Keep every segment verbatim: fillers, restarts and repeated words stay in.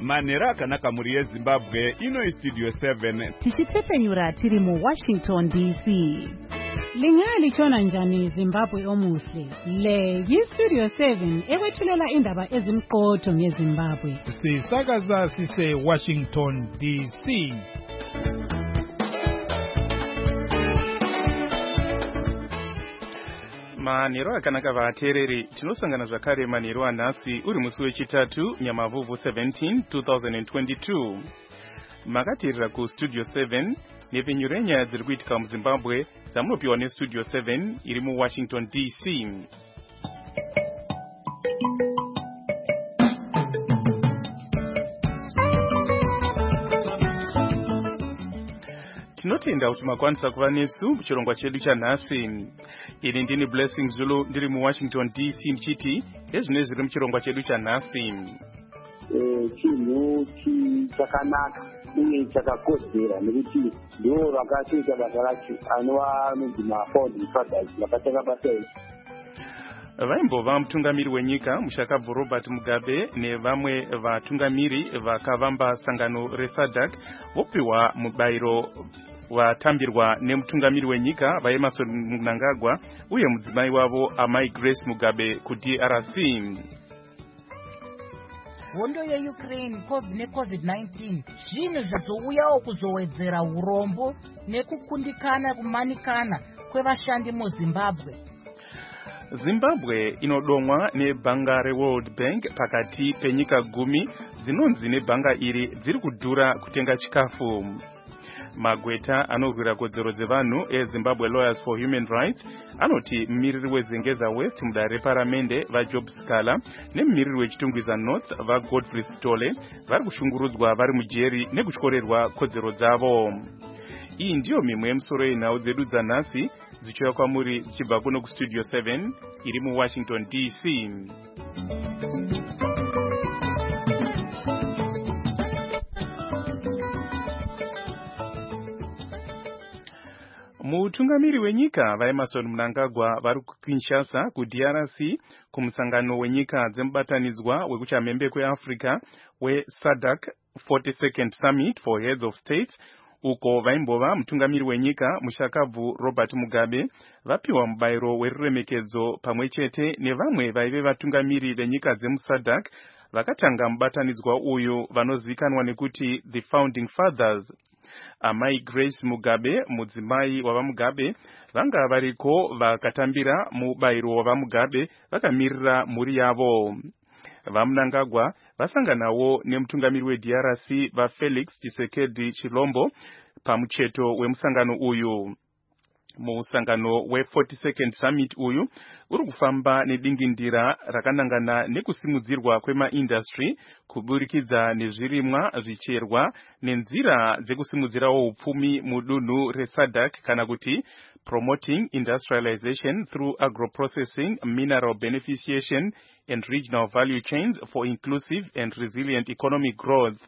manhero akanaka muri yezimbabwe ino studio seven tichitepfenyura tiri mu Washington D C. Lingalitshona njani Zimbabwe omuhle? Le yi-Studio seven ekwethulela indaba ezimqotho ngeZimbabwe. Sisakaza sise Washington D C. Manhero akanaka vateereri, tinosangana zvakare manhero anhasi uri musi wechitatu Nyamavhuvhu seventeen twenty twenty-two. Makateerera ku Studio seven nepfenyuro yenyaya dziri kuitika muZimbabwe dzamunopiwa neStudio seven iri mu Washington D C. Tinotenda kuti makwanisa kuva nesu muchirongwa chedu chanhasi. Ini ndini Blessing Zulu ndiri mu Washington D C ndichiti ezvino zviri muchirongwa chedu chanhasi. Chinhu chakanaka uye chakakodzera nekuti ndiwo vakatoita basa racho anova anonzi mafounding fathers vakatanga basa iri. Vaimbova mutungamiri wenyika Mushakabvu Robert Mugabe nevamwe vatungamiri vakavamba sangano reSADC vopiwa mubayiro watambirwa nemutungamiri wenyika vaEmmerson Mnangagwa uye mudzimai wavo amai Grace Mugabe ku-D R C. Hondo yeUkraine ne-COVID nineteen zvinhu zvazouyawo kuzowedzera urombo nekukundikana kumanikana kwevashandi muZimbabwe. Zimbabwe inodomwa nebhanga reWorld Bank pakati penyika gumi dzinonzi nebhanga iri dziri kudhura kutenga chikafu. Magweta anorwira kodzero dzevanhu eZimbabwe Lawyers for Human Rights anoti mumiriri weZengeza West mudare reparamende vaJob Scala nemumiriri wechitungwiza North vaGodfrey Sitole vari kushungurudzwa vari mujeri nekutyorerwa kodzero dzavo. Iyi ndiyo mimwe yemusoro yenhau dzedu dzanhasi dzichiuya kwamuri dzichibva kuno kuStudio seven iri mu Washington D C. Mutungamiri wenyika vaEmmerson Mnangagwa vari kuKinshasa ku-D R C kumusangano wenyika dzemubatanidzwa wekuchamhembe kweAfrica weSADC forty-second Summit for Heads of States uko vaimbova mutungamiri wenyika Mushakabvu Robert Mugabe vapiwa mubayiro weruremekedzo pamwe chete nevamwe vaive vatungamiri venyika dzemuSADC vakatanga mubatanidzwa uyu vanozivikanwa nekuti the Founding Fathers. Amai Grace Mugabe mudzimai wavaMugabe vanga variko vakatambira mubayiro wavaMugabe vakamirira mhuri yavo. VaMnangagwa vasanganawo nemutungamiri weD R C vaFelix Tshisekedi Chilombo pamucheto wemusangano uyu. Musangano we-forty-second Summit uyu uri kufamba nedingindira rakanangana nekusimudzirwa kwemaindustry kuburikidza nezvirimwa zvicherwa nenzira dzekusimudzirawo upfumi mudunhu reSADC kana kuti promoting industrialization through agroprocessing, mineral beneficiation and regional value chains for inclusive and resilient economic growth.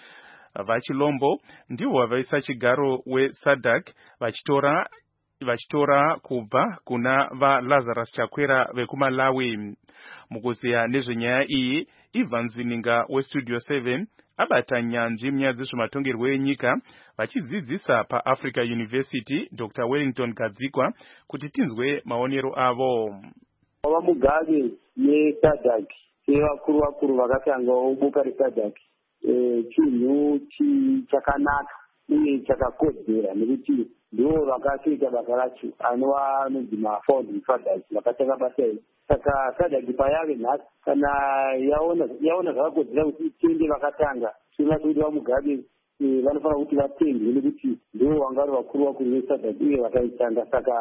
VaChilombo ndivo vaisa chigaro weSADC vachitora vachitora kubva kuna vaLazarus Chakwera vekuMalawi. Mukuziya nezvenyaya iyi, Ivan Zininga weStudio seven abata nyanzvi munyaya dzezvematongerwo enyika vachidzidzisa paAfrica University Doctor Wellington Gadzikwa kuti tinzwe maonero avo. VaMugabe neSADC sevakuru vakuru vakatangawo boka reSADC chinhu chakanaka uye chakakodzera nekuti ndiwo vakatoita basa racho anova anonzi mafounding fathers vakatanga basa iri. Saka SADC payave nhasi kana yaona yaona zvakakodzera kuti tende vakatanga tinoona kuti vaMugabe vanofanira kuti vatendwe nekuti ndiwo vanga vari vakuru vakuru veSADC uye vakaitanga. Saka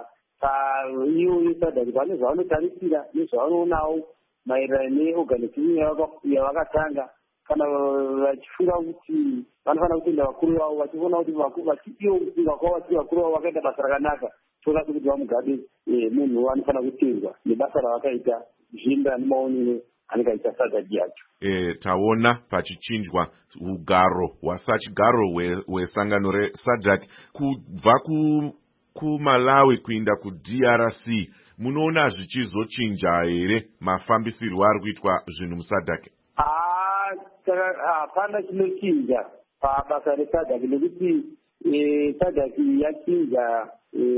ivo veSADC vane zvavanotarisira nezvavanoonawo maererano neorganization yavakatanga kana vachifunga kuti vanofanira kutenda vakuru vavo vachiona kuti vachipiwa kufunga kwavo vachiti vakuru vavo vakaita basa rakanaka toda kuti vaMugabe munhu anofanira kutendwa nebasa ravakaita zvichienderana nemaonero anenge aita SADC yacho. E, taona pachichinjwa ugaro wasachigaro wesangano we reSADC kubva ku kuMalawi kuinda kuD R C. Munoona zvichizochinja here mafambisirwo ari kuitwa zvinhu muSADC? Ah, saka hapana chinochinja pabasa resadhak nekuti sadhak yachinja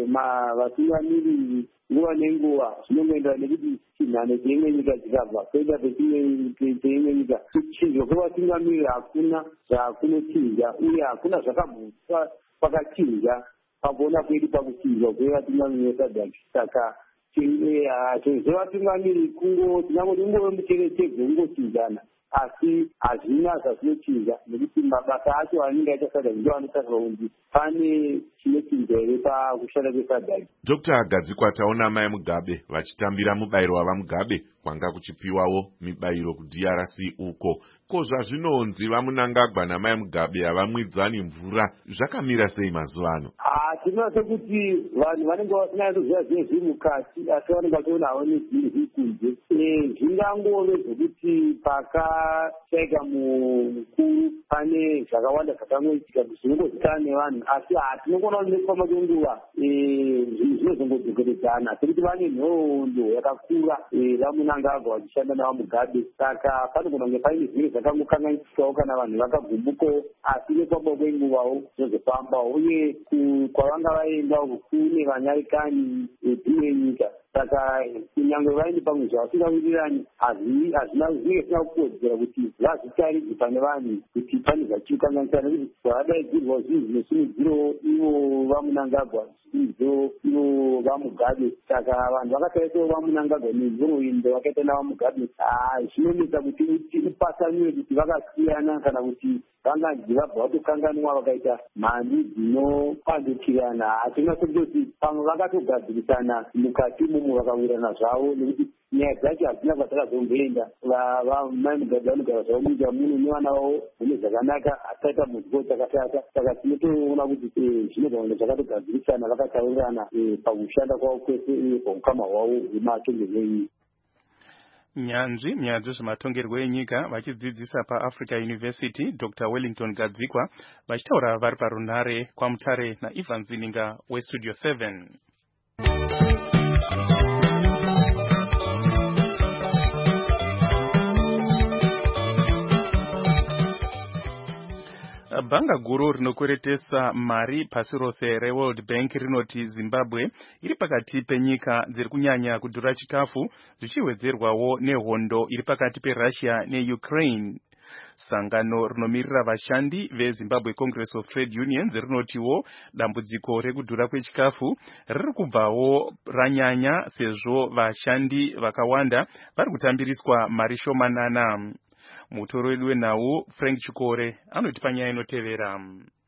vatungamiriri nguva nenguva zvinongoenda nekuti chinhano cheimwe nyika chikabva koita pecheimwe nyika kuchinjwa kwevatungamiriri hakuna zvakunochinja uye hakuna zvakamboswa pakachinja pakuona kwedu pakuchinjwa kwevatungamiriri vesadhak. Saka zvevatungamiriri kungo tinangoti ungove mucherechedzo ungochinjana asi hazvina zvazvinochinja nekuti mabasa acho anenge aita sadhak ndo anotariswa kuti pane chinochinja here pakushanda kwesadhak. Dr Gadzikwa, taona mai Mugabe vachitambira mubayiro wavaMugabe kwanga kuchipiwawo mibayiro kudhi R C uko. Ko zvazvinonzi vaMunangagwa namai Mugabe havamwidzani mvura, zvakamira sei mazuva ano? Tinoona sekuti vanhu vanenge vasinyazoziva zvinhu zviri mukati asi vanenge vachiona havo nezvinhu zviri kunze. Zvingangove zvokuti pakashaika mukuru pane zvakawanda zvakangoitika zvinongozikanwa nevanhu asi hatinogona kuti nekufamba kwenguva zvinhu zvinozongodzokeredzana sekuti vane nhoroondo yakakura vaMunangagwa vachishanda navaMugabe. Saka panogona kunge paine zvinhu zvakangokanganisikawo kana vanhu vakagumbukawo asi nekufamba kwenguvawo zvinozofambawo uye kwavanga vaenda kune vanyaikani dzimwe nyika. Saka kunyange vaine pamwe zvavasingawirirani hazvina zvinenge zvisina kukodzera kuti vazvitaridze pane vanhu kuti pane zvachikukanganisana nekuti zvavadaidzirwa zvinhu zvinosimudzirowo ivo vaMunangagwa zvinhu ivo vaMugabe. Saka vanhu vakatarisawo vaMunangagwa nezvoroindo vakaita navaMugabe zvinonetsa kuti upasaniwe kuti vakasiyana kana kuti vanganzi vabva vatokanganwa vakaita mhandi dzinopandukirana. Hatina sokutoti pamwe vakatogadzirisana mukati imomo vakawirana zvavo nekuti nyaya dzacho hadzina kwadzakazomboenda. Mai Mugabe vanogara zvavo munyika muno nevana vavo mune zvakanaka asaita muzvo takatata. Saka tinotoona kuti zvinobva kunge zvakatogadzirisana vakataurirana pakushanda kwavo kwese uye paukama hwavo hwematongerwo enyika. Nyanzvi nyaya dzezvematongerwo enyika vachidzidzisa paAfrica University Dr Wellington Gadzikwa vachitaura vari parunhare kwaMutare naIvan Zininga weStudio seven. Bhanga guru rinokweretesa mari pasi rose reWorld Bank rinoti Zimbabwe iri pakati penyika dziri kunyanya kudhura chikafu zvichiwedzerwawo nehondo iri pakati peRussia neUkraine. Sangano rinomirira vashandi veZimbabwe Congress of Trade Unions rinotiwo dambudziko rekudhura kwechikafu riri kubvawo ranyanya sezvo vashandi vakawanda vari kutambiriswa mari shomanana. Mutoro wedu wenhau Frank Chikore anoti panyaya inotevera.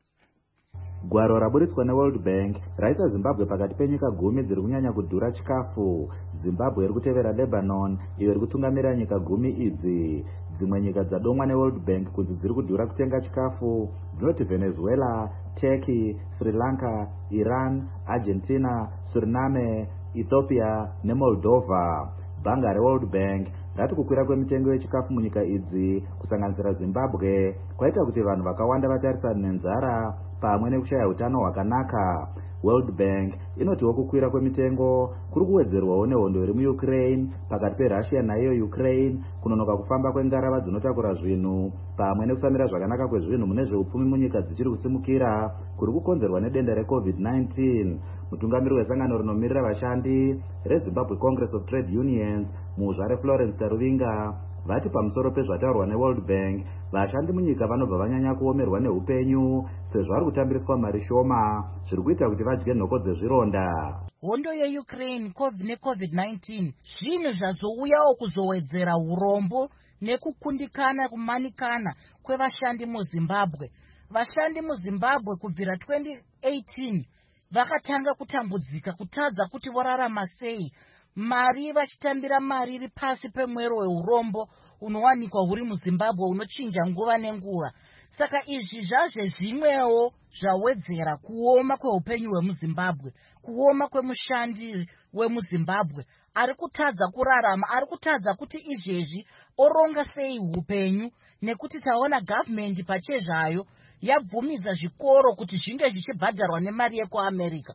Gwaro raburitswa neWorld Bank raisa Zimbabwe pakati penyika gumi dziri kunyanya kudhura chikafu. Zimbabwe iri kutevera Lebanon iyo iri kutungamira nyika gumi idzi. Dzimwe nyika dzadomwa neWorld Bank kuti dziri kudhura kutenga chikafu dzinoti Venezuela, Turkey, Sri Lanka, Iran, Argentina, Suriname, Ethiopia neMoldova. Bhanga reWorld Bank rati kukwira kwemitengo yechikafu munyika idzi kusanganisira Zimbabwe kwaita kuti vanhu vakawanda vatarisane nenzara pamwe nekushaya utano hwakanaka. World Bank inotiwo kukwira kwemitengo kuri kuwedzerwawo nehondo iri muUkraine pakati peRussia nayo Ukraine kunonoka kufamba kwengarava dzinotakura zvinhu pamwe nekusamira zvakanaka kwezvinhu mune zveupfumi munyika dzichiri kusimukira kuri kukonzerwa nedenda reCovid nineteen. Mutungamiri wesangano rinomirira vashandi reZimbabwe Congress of Trade Unions muzvare Florence Taruvinga vati pamusoro pezvataurwa neWorld Bank vashandi munyika vanobva vanyanya kuomerwa neupenyu sezvo vari kutambiriswa mari shoma zviri kuita kuti vadye nhoko dzezvironda. Hondo yeUkraine neCovid nineteen zvinhu zvazouyawo kuzowedzera urombo nekukundikana kumanikana kwevashandi muZimbabwe. Vashandi muZimbabwe kubvira twenty eighteen vakatanga kutambudzika kutadza kuti vorarama sei. Mari vachitambira mari iri pasi pemwero weurombo unowanikwa huri muZimbabwe unochinja nguva nenguva. Saka izvi zvazve zvimwewo zvawedzera kuoma kweupenyu hwemuZimbabwe, kuoma kwemushandi wemuZimbabwe ari kutadza kurarama, ari kutadza kuti izvezvi oronga sei upenyu, nekuti taona government pachezvayo yabvumidza zvikoro kuti zvinge zvichibhadharwa nemari yekuAmerica.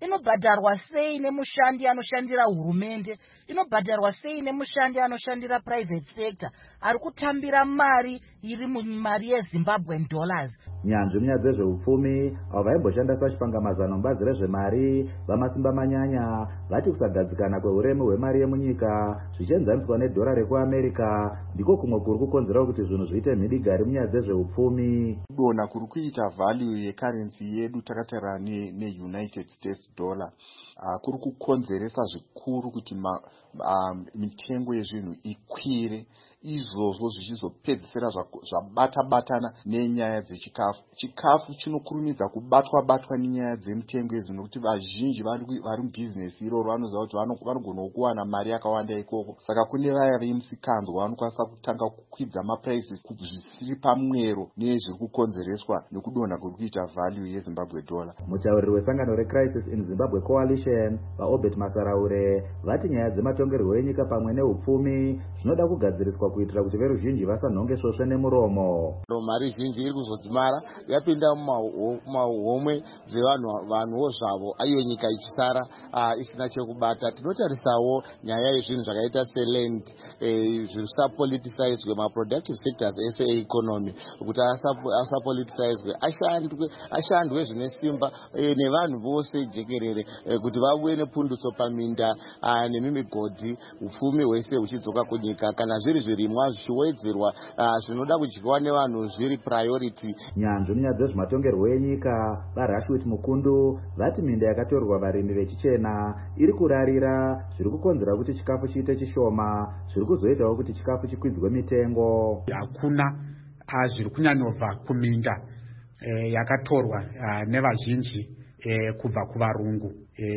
inobhadharwa sei nemushandi anoshandira hurumende, inobhadharwa sei nemushandi anoshandira private sector ari kutambira mari iri mumari yeZimbabwean dollars. Nyanzvi munyaya dzezveupfumi avo vaimboshanda pachipangamazanon bazi rezvemari vamasimba manyanya vati kusagadzikana kweuremu hwemari yemunyika zvichienzaniswa nedhora rekuamerica ndiko kumwe kuri kukonzera kuti zvinhu zviite mhidigari munyaya dzezveupfumi. Kudonha kuri kuita value yekarensi yedu takatarira neunited states dollar uh, kuri kukonzeresa zvikuru kuti ma, um, mitengo yezvinhu ikwire, izvozvo zvichizopedzisira zvabata-batana nenyaya dzechikafu. Chikafu chinokurumidza kubatwa-batwa nenyaya dzemitengo yezvinhu nokuti vazhinji vari mubhizinesi iroro vanoziva kuti vanogona kuwana mari yakawanda ikoko. Saka kune vaya vemusikandwa vanokwanisa kutanga kukwidza maprices zvisiri pamwero nezviri kukonzereswa nekudonha kuri kuita value yeZimbabwe dollar. Mutauriri wesangano reCrisis in Zimbabwe Coalition vaObert Masaraure vati nyaya dzematongerwo enyika pamwe neupfumi zvinoda kugadziriswa kuitira kuti veruzhinji vasanhonge svosve nemuromo. Mari zhinji iri kuzodzimara yapinda mumahomwe dzevanhu vanhuwo zvavo, aiyo nyika ichisara uh, isina chekubata. Tinotarisawo nyaya yezvinhu zvakaita seland eh, zvisapoliticizwe maproductive sectors ese economy kuti asapoliticizwe ashandwe ashandwe zvine simba eh, nevanhu vose jekerere eh, kuti vabuye nepundutso paminda uh, nemimigodhi, upfumi hwese huchidzoka kunyika kana zviri zvirimwa zvichiwedzerwa uh, zvinoda kudyiwa nevanhu zviri priority. Nyanzvi munyaya dzezvematongerwo enyika vaRashwit Mukundu vati minda yakatorwa varimi vechichena iri kurarira zviri kukonzera kuti chikafu chiite chishoma, zviri kuzoitawo kuti chikafu chikwidzwe mitengo. Hakuna zviri kunyanyobva kuminda e, yakatorwa nevazhinji e, kubva kuvarungu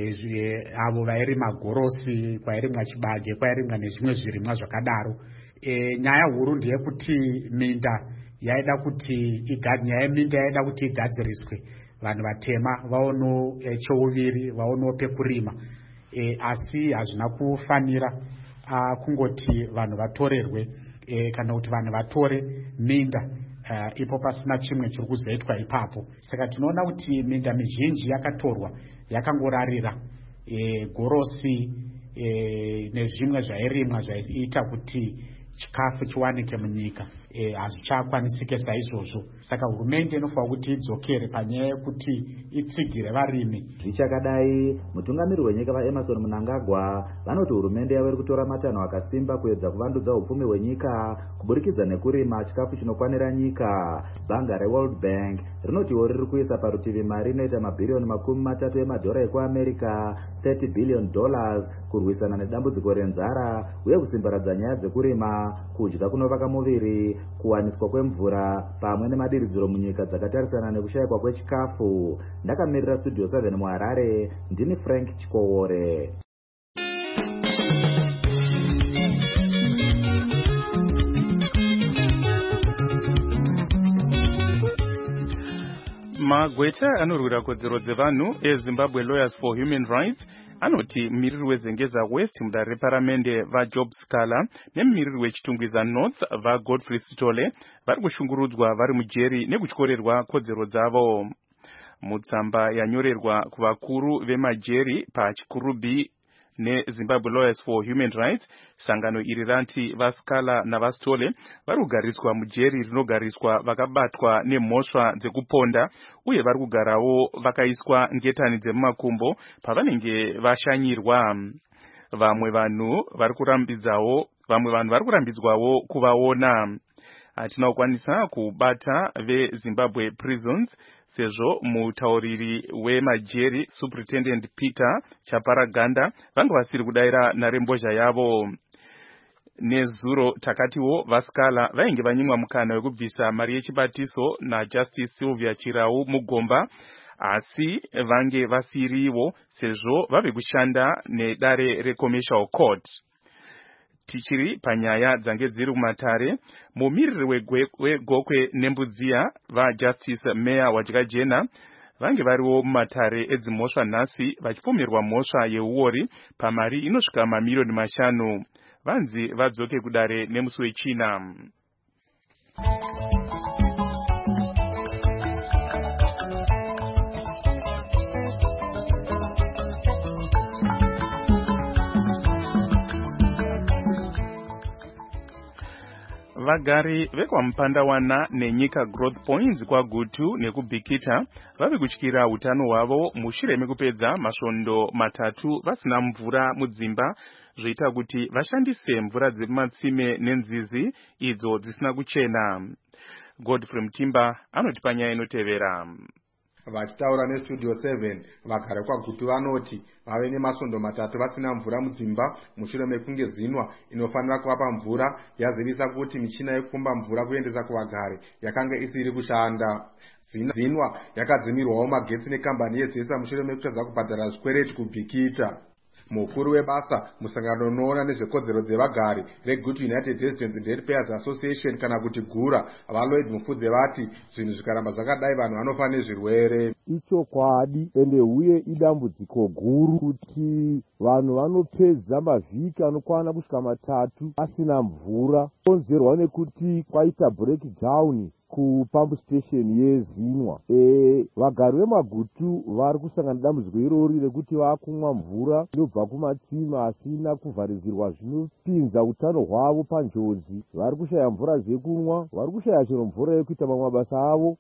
e, avo vairima gorosi, kwairimwa chibage, kwairimwa nezvimwe zvirimwa zvakadaro. E, nyaya huru ndeyekuti minda yaida kuti nyaya yeminda yaida kuti igadziriswe, vanhu vatema vaono e, cheuviri vaono pekurima e, asi hazvina kufanira uh, kungoti vanhu vatorerwe e, kana kuti vanhu vatore minda uh, ipo pasina chimwe chiri kuzoitwa ipapo. Saka tinoona kuti minda mizhinji yakatorwa yakangorarira e, gorosi e, nezvimwe zvairimwa zvaiita kuti chikafu chiwanike munyika hazvichakwanisike e, saizvozvo. Saka hurumende inofanira kuti idzokere panyaya yekuti itsigire varimi. Zvichakadai mutungamiri wenyika vaEmmerson Mnangagwa vanoti hurumende yavo iri kutora matanho akasimba kuedza kuvandudza upfumi hwenyika kuburikidza nekurima chikafu chinokwanira nyika. Bhanga reWorld Bank rinotiwo riri kuisa parutivi mari inoita mabhiriyoni makumi matatu emadhora ekuamerica thirty billion dollars kurwisana nedambudziko renzara uye kusimbaradza nyaya dzekurima, kudya kunovaka muviri, kuwaniswa kwemvura pamwe nemadiridziro munyika dzakatarisana nekushayikwa kwechikafu. Ndakamirira studio seven muHarare, ndini Frank Chikowore. Magweta anorwira kodzero dzevanhu eZimbabwe Lawyers for Human Rights anoti mumiriri weZengeza West mudare reparamende vaJob Scala nemumiriri wechitungwiza North vaGodfrey Sitole vari kushungurudzwa vari mujeri nekutyorerwa kodzero dzavo. Mutsamba yanyorerwa kuvakuru vemajeri pachikurubi neZimbabwe Lawyers for Human Rights, sangano iri ranti vaScala navaSitole vari kugariswa mujeri rinogariswa vakabatwa nemhosva dzekuponda uye vari kugarawo vakaiswa ngetani dzemumakumbo pavanenge vashanyirwa. Vamwe vanhu vari kurambidzawo vamwe vanhu vari kurambidzwawo kuvaona. Hatina kukwanisa kubata veZimbabwe Prisons sezvo mutauriri wemajeri Superintendent Peter Chaparaganda vanga vasiri kudaira nharembozha yavo. Nezuro takatiwo vaScala vainge vanyimwa mukana wekubvisa mari yechibatiso naJustice Sylvia Chirau Mugomba, asi vange vasiriwo sezvo vave kushanda nedare reCommercial Court. Tichiri panyaya dzange dziri kumatare, mumiriri wegokwe nembudziya vaJustice Meya Wadyakajena vange variwo mumatare edzimhosva nhasi vachipomerwa mhosva yeuori pamari inosvika mamiliyoni mashanu. Vanzi vadzoke kudare nemusi wechina. vagari vekwaMupandawana nenyika Growth Points kwaGutu nekubhikita vavi kutyira utano hwavo mushure mekupedza masvondo matatu vasina mvura mudzimba, zvoita kuti vashandise mvura dzemumatsime nenzizi idzo dzisina kuchena. Godfrey Mutimba anoti panyaya inotevera. Vachitaura neStudio seven, vagari kwaGutu vanoti vave nemasvondo matatu vasina mvura mudzimba mushure mekunge Zinwa inofanira kuvapa mvura yazivisa kuti michina yekupomba mvura kuendesa kuvagari yakanga isiri kushanda. Zinwa yakadzimirwawo magetsi nekambani yeZESA mushure mekutadza kubhadhara zvikwereti kubhikita. Mukuru webasa musangano unoona nezvekodzero dzevagari reGutu United Residents and Ratepayers Association kana kuti GURA, vaLloyd Mufudze vati zvinhu zvikaramba zvakadai vanhu vanofa nezvirwere. Ichokwadi ende uye idambudziko guru kuti vanhu vanopedza mavhiki anokwana kusvika matatu asina mvura, konzerwa nekuti kwaita breakdown kupump station yeZinwa. E, vagari vemaGutu vari kusangana dambudziko irori rekuti vakumwa mvura inobva kumatsime asina kuvharidzirwa, zvinopinza utano hwavo panjodzi. Vari kushaya mvura dzekumwa, vari kushaya chero mvura yekuita mamwe mabasa avo.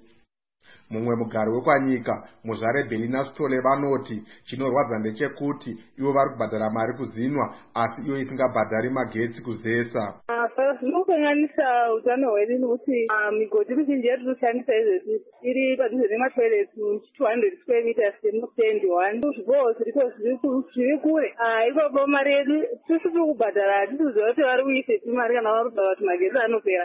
Mumwe mugari wekwanyika muzvare Belina Stole vanoti chinorwadza ndechekuti ivo vari kubhadhara mari kuZinwa asi iyo isingabhadhari magetsi kuZESA. Zvinokanganisa utano hwedu nekuti migodhi mizhinji yatinoshandisa izvezvi iri padhuze nematoilets two hundred square meters semusendi one. Zviboho zviriko zviri kure ipapo mari yedu tisi tiri kubhadhara, hatisiziva kuti vari kuisepi mari kana vari kubhadhara kuti magetsi anopera.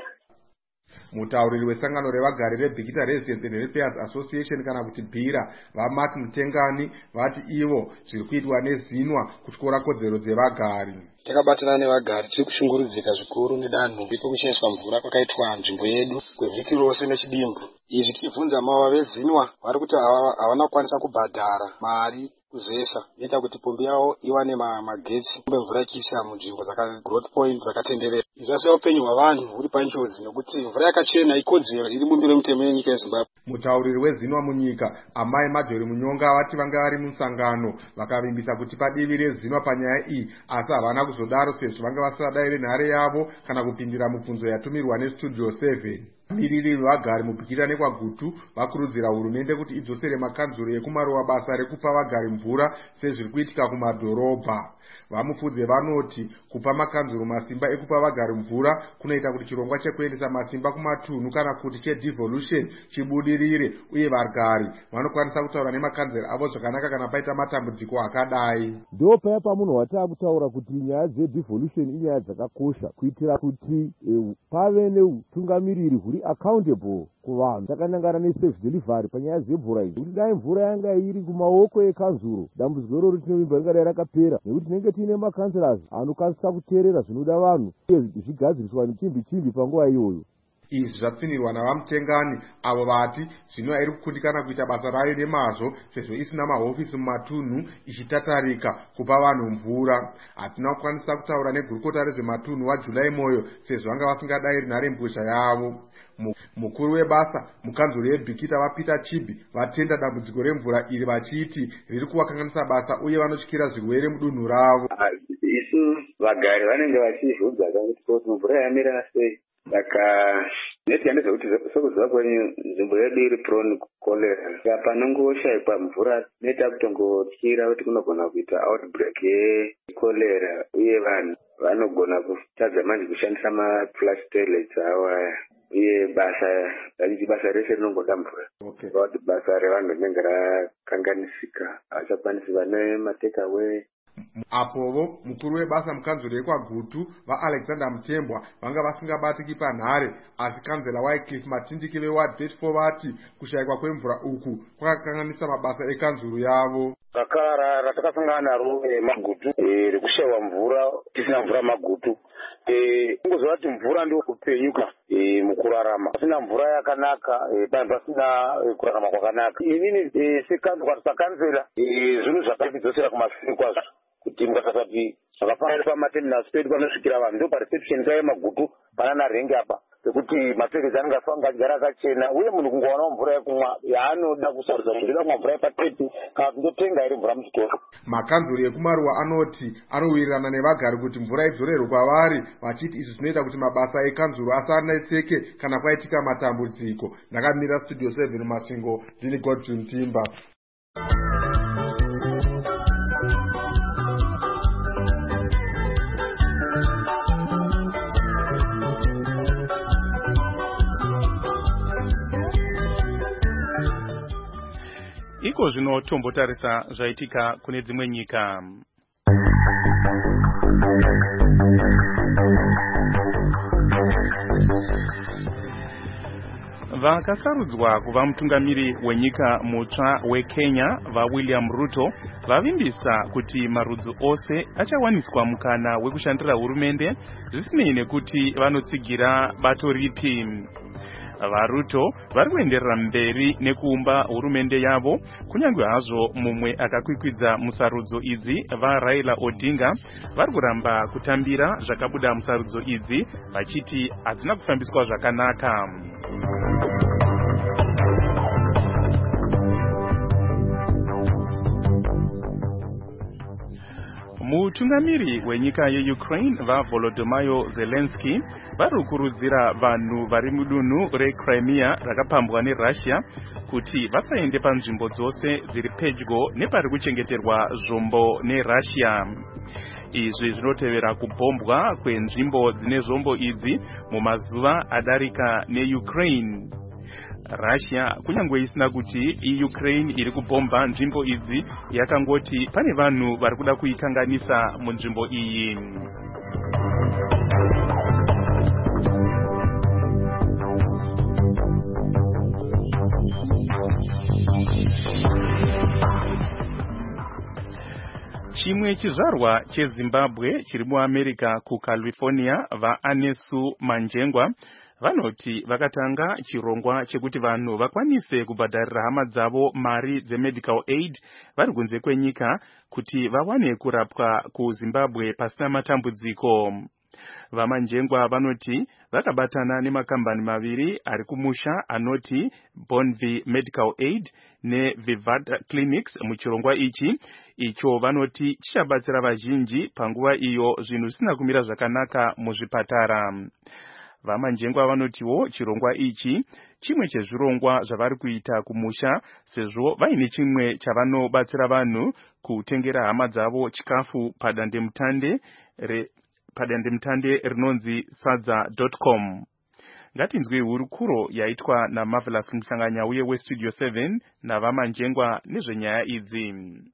Mutauriri wesangano revagari reBhikita Residents and Ratepayers Association kana kuti BHIRA, vaMark Mutengani vati ivo zviri kuitwa neZinwa kutyora kodzero dzevagari. Takabatana nevagari tiri kushungurudzika zvikuru nedanho ndipo kushaiswa mvura kwakaitwa nzvimbo yedu kwevhiki rose nechidimbu. Izvi tichibvunza mawa veZinwa vari kuti havana kukwanisa kubhadhara mari kuZESA ita kuti pombi yavo iwane magetsi kumbe mvura ichiisa munzvimbo dzaka Growth Point dzakatenderera. Zvase upenyu hwavanhu huri panjodzi nokuti mvura yakachena ikodzero iri bumbiro remutemo yenyika yeZimbabwe. Mutauriri weZinwa munyika Amai Majori Munyonga vati vanga vari musangano vakavimbisa kuti padivi reZinwa panyaya iyi, asi havana kuzodaro sezvo vanga vasadai nhare yavo kana kupindira mubvunzo yatumirwa neStudio seven. Miriri vagari muBhikita nekwaGutu vakurudzira hurumende kuti idzosere makanzuro ekumaruwa basa rekupa vagari mvura sezviri kuitika kumadhorobha. Vamufudze vanoti kupa makanzuro masimba ekupa vagari mvura kunoita kuti chirongwa chekuendesa masimba kumatunhu kana kuti chedevolution chibudirire, uye vagari vanokwanisa kutaura nemakanzero avo zvakanaka kana paita matambudziko akadai. Ndo paya pamunhu watava kutaura kuti nyaya dzedevolution inyaya dzakakosha kuitira kuti e, pave neutungamiriri huri accountable kuvanhu. Takanangana nesafe delivery panyaya dzemvura idzi, kuti dai mvura yanga iri kumaoko ekanzuro dambudziko iroro tinovimba ringadai rakapera, nekuti tinenge tiine makanselas anokwanisa kuteerera zvinoda vanhu uye zvigadziriswa nechimbi chimbi panguva iyoyo. Izvi zvatsinirwa navaMutengani avo vati Zinwa iri kukundikana kuita basa rayo nemazvo sezvo isina mahofisi mumatunhu ichitatarika kupa vanhu mvura. Hatina kukwanisa kutaura negurukota rezvematunhu waJulai Moyo sezvo vanga vasingadai nhare mbozha yavo. Mukuru webasa mukanzuro yeBhikita vaPeter Chibi vatenda dambudziko remvura iri vachiti riri kuvakanganisa basa uye vanotyira zvirwere mudunhu ravo. Isu vagari vanenge vachizvudza kuti mvura yamira sei. Saka neti yandizva kuti sokuziva kwenyu nzvimbo yedu iri prone kukolera. Panongoshaikwa mvura neta kutongotyira kuti kunogona kuita outbreak yekolera, uye vanhu vanogona kutadza manje kushandisa maflush toilets avo aya, uye basa raichi basa rese rinongoda mvura. Okay. Kuti basa revanhu rinenge rakanganisika, havachakwanisi vane matekaway. Apovo mukuru webasa mukanzuro yekwaGutu vaAlexander Mutembwa vanga vasingabatiki panhare, asi kanzela Wycliffe Matindiki veward thirty-four vati kushayikwa kwemvura uku kwakakanganisa mabasa ekanzuro yavo. Sakara ratakasangana naro maGutu rekushayiwa mvura, tisina mvura maGutu. Kungozova kuti mvura ndio kupenyuka mukurarama. Pasina mvura yakanaka vanhu vasina kurarama kwakanaka. Inini sekakanzela zvinhu zvakatidzosera kumashure kwazvo kuti mukasati zvakafanana pamatenancy pedu panosvikira vanhu ndo pareception kaya maGutu pana narenge apa ekuti mapekezi anenge afanga agara akachena uye munhu kungowana mvura yekumwa yaanoda kusarudza kuti ndoda kumwa mvura yepatepi kana kundotenga iri mvura muchitoro. Makanzuri ekumaruwa anoti anowirirana nevagari kuti mvura idzorerwe kwavari, vachiti izvi zvinoita kuti mabasa ekanzuru asanetseke kana kwaitika matambudziko. Ndakamira studio seven Masvingo, ndini Godwin Timba. Iko zvino tombotarisa zvaitika kune dzimwe nyika. Vakasarudzwa kuva mutungamiri wenyika mutsva weKenya vaWilliam Ruto vavimbisa kuti marudzi ose achawaniswa mukana wekushandira hurumende zvisinei nekuti vanotsigira bato ripi. VaRuto vari kuenderera mberi nekuumba hurumende yavo kunyange hazvo mumwe akakwikwidza musarudzo idzi vaRaila Odinga vari kuramba kutambira zvakabuda musarudzo idzi vachiti hadzina kufambiswa zvakanaka. Mutungamiri wenyika yeUkraine vaVolodymyr Zelensky vari kukurudzira vanhu vari mudunhu reCrimea rakapambwa neRussia kuti vasaende panzvimbo dzose dziri pedyo nepari kuchengeterwa zvombo neRussia. Izvi zvinotevera kubhombwa kwenzvimbo dzine zvombo idzi mumazuva adarika neUkraine. Russia kunyange isina kuti iUkraine iri kubhomba nzvimbo idzi yakangoti pane vanhu vari kuda kuikanganisa munzvimbo iyi. Chimwe chizvarwa cheZimbabwe chiri muAmerica kuCalifornia vaAnesu Manjengwa vanoti vakatanga chirongwa chekuti vanhu vakwanise kubhadharira hama dzavo mari dzemedical aid vari kunze kwenyika kuti vawane kurapwa kuZimbabwe pasina matambudziko. VaManjengwa vanoti vakabatana nemakambani maviri ari kumusha anoti Bonvi Medical Aid neVivata Clinics muchirongwa ichi icho vanoti chichabatsira vazhinji panguva iyo zvinhu zvisina kumira zvakanaka muzvipatara. VaManjengwa vanotiwo chirongwa ichi chimwe chezvirongwa zvavari kuita kumusha sezvo vaine chimwe chavanobatsira vanhu kutengera hama dzavo chikafu padandemutande re padandemutande rinonzi sadza dot com. Ngatinzwe hurukuro yaitwa naMarvelous Mhlanganya uye weStudio seven navaManjengwa nezvenyaya idzi.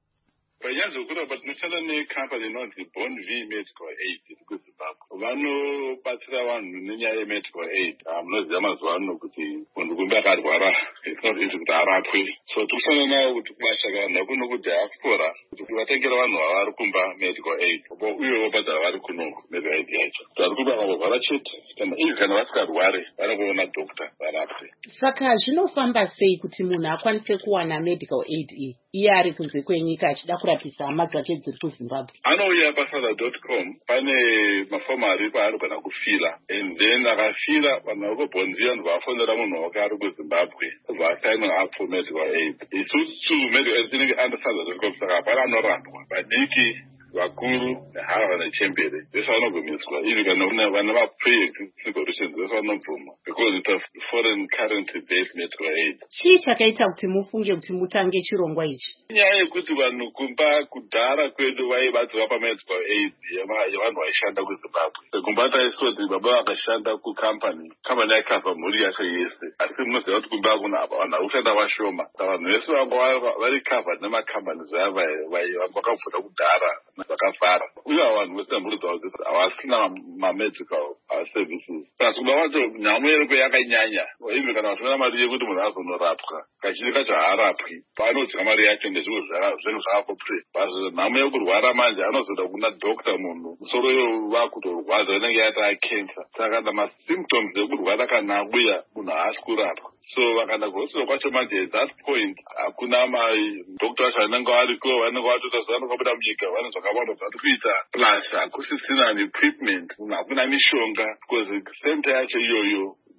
Panyazokura patinoshanda nekhampani inonzi Bonvi Medical Aid kuZimbabwe. Vanobatsira vanhu nenyaya yemedical aid. Munoziva mazuva ano kuti munhu kumbe akarwara it's not easy kuti arapwe. So tikushanda navo kuti kubashaka vanhu vakuno kudiaspora kuti vatengera vanhu vavari kumba medical aid. Uye vobhadhara vari kuno medical aid yacho. Vari kumba vanorwara chete kana ivi kana vasikarware vanoona dokta varapwe. Saka zvinofamba sei kuti munhu akwanise kuwana medical aid iyi iye ari kunze kwenyika achida kurapisa hama dzake dziri kuZimbabwe? Anouya pasadza dot com pane mafomu aripo aanogona kufila and then akafila vanhu vakobhonzi vanhu vafonera munhu wake ari kuZimbabwe vasaina up for medical aid. Isusu medical aid inenge under sadza dot com saka hapana anorandwa vadiki vakuru nehava nechembere vese vanogumiswa ivi kana vana vapre-executions vese vanobvuma because it's a foreign currency based medical aid. Chii chakaita kuti mufunge kuti mutange chirongwa ichi? Nyaya yekuti vanhu kumba kudhara kwedu vaibatsirwa pamedical aid yevanhu vaishanda kuZimbabwe. Kumba taisoti baba vakashanda kukampani kampani yaikavha mhuri yacho yese asi munoziva kuti kumba kuna vanhu vakushanda vashoma vanhu vese vanga vari covered nemakambani ava vanga vakabvura kudhara vakavhara uye vanhu vese mburidza kuti havasina mamedical services. Saka kuda wacho nhamwe yepo yakanyanya ivi kana vasina mari yekuti munhu azonorapwa kazhinji kacho haarapwi paanodya mari yacho ndezvinhu zvinhu zvakapopre basi nhamwe yekurwara manje anozoda kuna dokta munhu musoro iyo vakutorwadza inenge yata cancer saka kana masymptoms ekurwara kana abuya munhu haasi kurapwa. So vakanda kuhospital kwacho manje at that point hakuna madokta acho anenge ariko vanenge vatoita zvavanokabuda munyika vane zvakawanda zvari kuita plus hakusisina equipment hakuna mishonga because center yacho iyoyo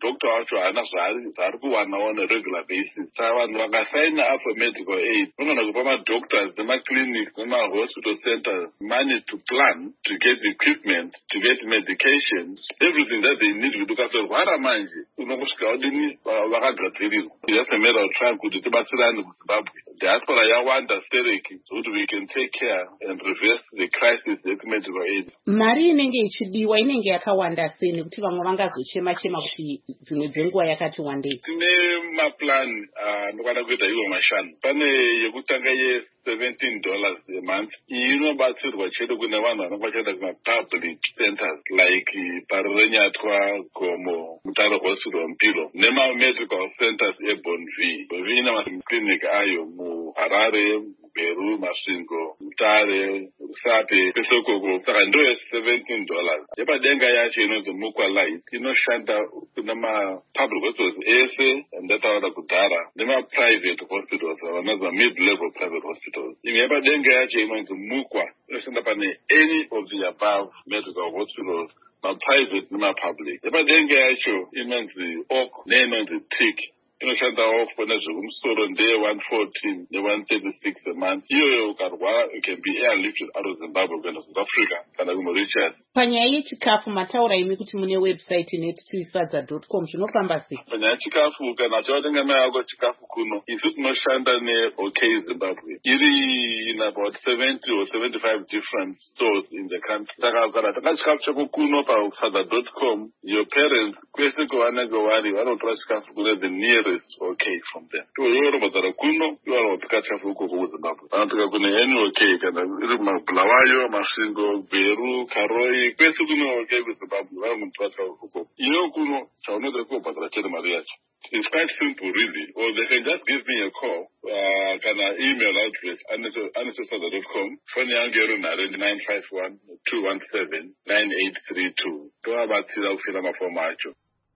doctor wacho haana zvaari kuwana on a regular basis. Saka vanhu vakasaina up for medical aid vanogona kupa madoctors nemaclinics nemahospital centers money to plan, to get equipment, to get medication, everything that they need kuti ukasorwara manje unongosvika wadini vakagadzirirwa. That's a matter of time kuti tibatsirane kuZimbabwe. Diaspora yawanda stereki so we can take care and reverse the crisis yemedical aid. Mari inenge ichidiwa inenge yakawanda sei nekuti vamwe vangazochema chema kuti dzimwe dzenguva yakati wandei. Tine maplan anokwana kuita iwo mashanu. Pane yekutanga ye seventeen dollars a month. Iyi inobatsirwa chete kune vanhu vanenge vachienda kuma-public centers like Parurenyatwa, Gomo, Mutare Hospital, Mpilo, nema-medical centers eBonvi. Bonvi ina maclinic ayo muHarare, Beru, Masvingo, Mutare, Rusape, Pesokoko. Saka ndo ye seventeen dollars. Yepadenga yacho inonzi Mukwa Light inoshanda kunama-public hospitals ese andataura kudhara nema-private hospitals vanozi mid-level private hospitals. Imwe yepadenga yacho inonzi Mukwa inoshanda pane any of the above medical hospitals, ma-private nema-public. Yepadenga yacho inonzi Oak neinonzi Tick. Inoshanda off pane zvekumusoro ndeye one fourteen ne-one thirty-six a month. Iyoyo ukarwara you can be airlifted out of Zimbabwe kuenda South Africa kana kuMauritius. Panyaya yechikafu mataura imi kuti mune website netsuisadza dot com zvinofamba sei? Panyaya yechikafu kana achivatenga mai yako chikafu kuno isu tinoshanda ne-OK Zimbabwe iri in about seventy or seventy-five different stores in the country. Saka kana tanga chikafu chako kuno pasadza dot com your parents kwese kwavanenge vari vanotora chikafu kune the nearest OK from them. Iwo robazara kuno iwo vanopika chikafu uko kuZimbabwe vanopika kune any OK kana iri maBulawayo, Masvingo, Beru, Karoi kwese kuno OK kuZimbabwe vanomutora chikafu uko. Iyo kuno chaunoda kubhadhara chete mari yacho. It's quite simple, really. Or they can just give me a call. Uh, can I email address anesosadza dot com. Phone yangu yero nare nine five one two one seven nine eight three two. Tovabatsira kufila mafomu acho.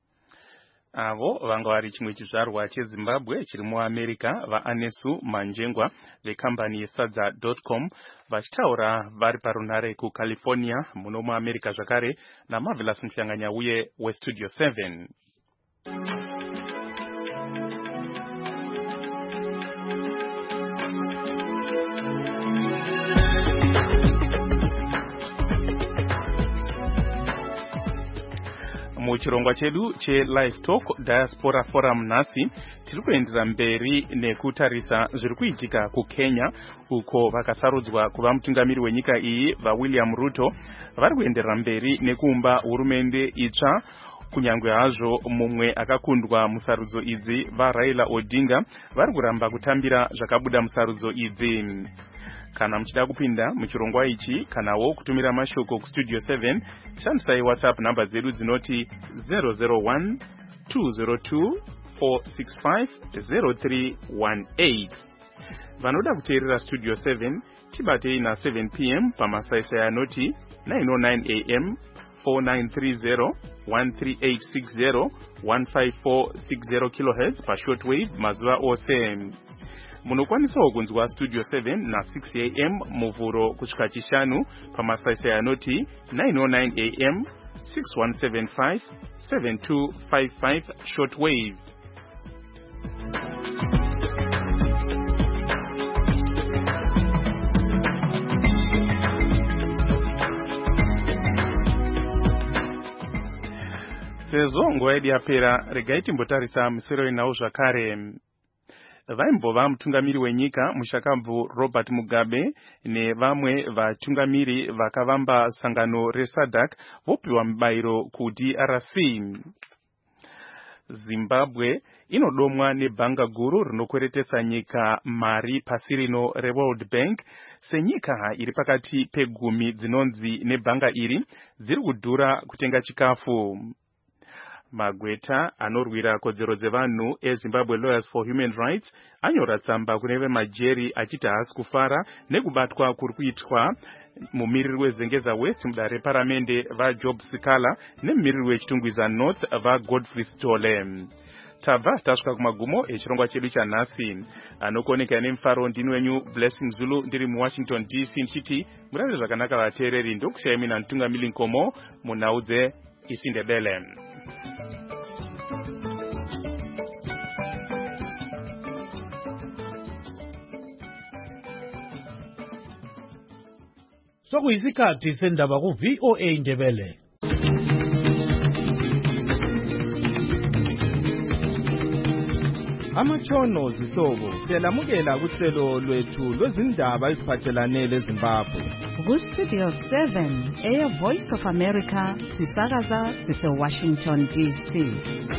Avo vanga vari chimwe chizvarwa cheZimbabwe chiri muAmerica vaAnesu Manjengwa vekambani yesadza dot com vachitaura vari parunare kuCalifornia muno muAmerica zvakare naMarvelous Mhlanganya uye weStudio seven. Muchirongwa chedu che-Live Talk Diaspora Forum nhasi tiri kuendera mberi nekutarisa zviri kuitika kuKenya uko vakasarudzwa kuva mutungamiri wenyika iyi vaWilliam Ruto vari kuendera mberi nekuumba hurumende itsva kunyangwe hazvo mumwe akakundwa musarudzo idzi vaRaila Odinga vari kuramba kutambira zvakabuda musarudzo idzi. Kana muchida kupinda muchirongwa ichi kanawo kutumira mashoko kuStudio seven shandisai WhatsApp namba dzedu dzinoti zero zero one two zero two four six five zero three one eight. Vanoda kuteerera Studio seven tibatei na seven p m pamasaisai anoti nine oh nine a m four nine three zero one three eight six zero one five four six zero kilohertz pashortwave mazuva ose. Munokwanisawo kunzwa Studio seven na six a m muvhuro kusvika chishanu pamasaisai anoti nine oh nine a m six one seven five seven two five five shortwave. Sezvo nguva yedu yapera regai timbotarisa misoro inawo zvakare. Vaimbova mutungamiri wenyika mushakabvu Robert Mugabe nevamwe vatungamiri vakavamba sangano reSADC vopiwa mubayiro kuD R C. Zimbabwe inodomwa nebhanga guru rinokweretesa nyika mari pasi rino reWorld Bank senyika iri pakati pegumi dzinonzi nebhanga iri dziri kudhura kutenga chikafu. Magweta anorwira kodzero dzevanhu eZimbabwe Lawyers for Human Rights anyora tsamba kune vemajeri achiti haasi kufara nekubatwa kuri kuitwa mumiriri weZengeza West mudare reparamende vaJob Sikala nemumiriri wechitungwiza North vaGodfrey Stole. Tabva tasvika kumagumo echirongwa chedu chanhasi. Anokoneka nemufaro ndini wenyu Blessing Zulu ndiri muWashington D C nchiti murave zvakanaka vateereri ndokushaya mina Ntungamiri Nkomo munhau dzeIsindebele. Sokuyisikhathi sendaba ku V O A Ndebele. Amatshono zihlobo siyalamukela kuhlelo lwethu lwezindaba eziphathelane leZimbabwe. Ku-Studio seven, Air Voice of America, sisakaza sise-Washington D C.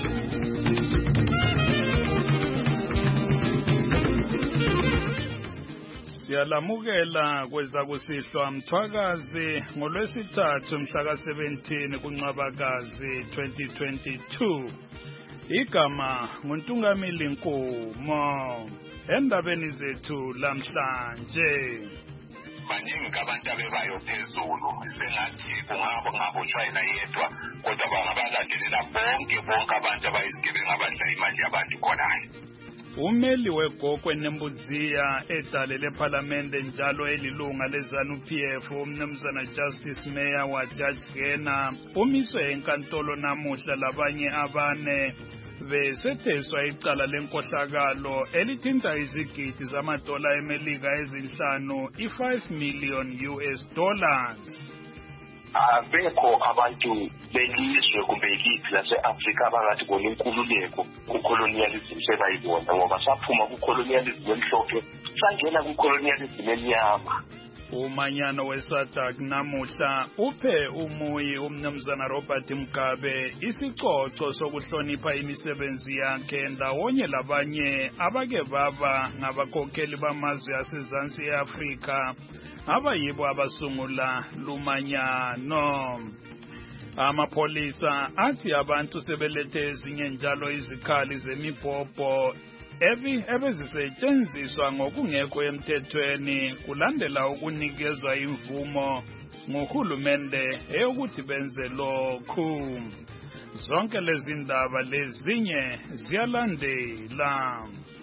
Siyalamukela kweza kusihlwa mthwakazi ngolwesithathu mhla seventeen kuNcwabakazi twenty twenty-two. Igama nguNtungamili Nkumo. Endabeni zethu lamhlanje. Baningi abantu abebayo phezulu isengathi kungaba ngabotshwa yena yedwa kodwa bangabalandelela bonke bonke abantu abayisigebengu abadla imali yabantu khonale. Umeli wegokwe Nembudziya edale leParliamente njalo elilunga leZANU P F umnumzana Justice Mayor waJajgena umiswe enkantolo namuhla labanye abane besetheswa icala lenkohlakalo elithinta izigidi zamadola eMelika ezinhlanu i-five million U S dollars. Abekho abantu belizwe kumbe iliphi lase-Afrika abakathi bona inkululeko kucolonialism sebayibona ngoba saphuma kucolonialism emhlophe sangena kucolonialism emnyama. Umanyano weSADC namuhla uphe umuyi umnumzana Robert Mugabe isicoco sokuhlonipha imisebenzi yakhe ndawonye labanye abake baba ngabakhokheli bamazwe asezansi eAfrika abayibo abasungula lumanyano. Amapolisa athi abantu sebelethe ezinye njalo izikhali zemibhobho ebi ebezisetshenziswa ngokungekho emthethweni kulandela ukunikezwa imvumo ngohulumende eyokuthi benze lokhu. Zonke lezi ndaba lezinye ziyalandela.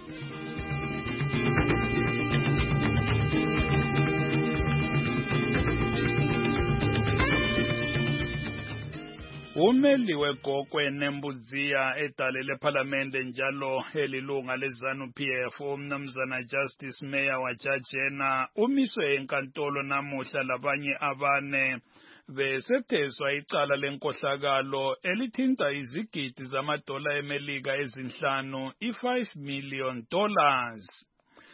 Umeli wegokwe Nembudziya edale leParliamente njalo elilunga leZANU P F umnumzana Justice Mayor waJajgena umiswe enkantolo namuhla labanye abane besetheswa icala lenkohlakalo elithinta izigidi zamadola eMelika ezinhlanu i-five million dollars.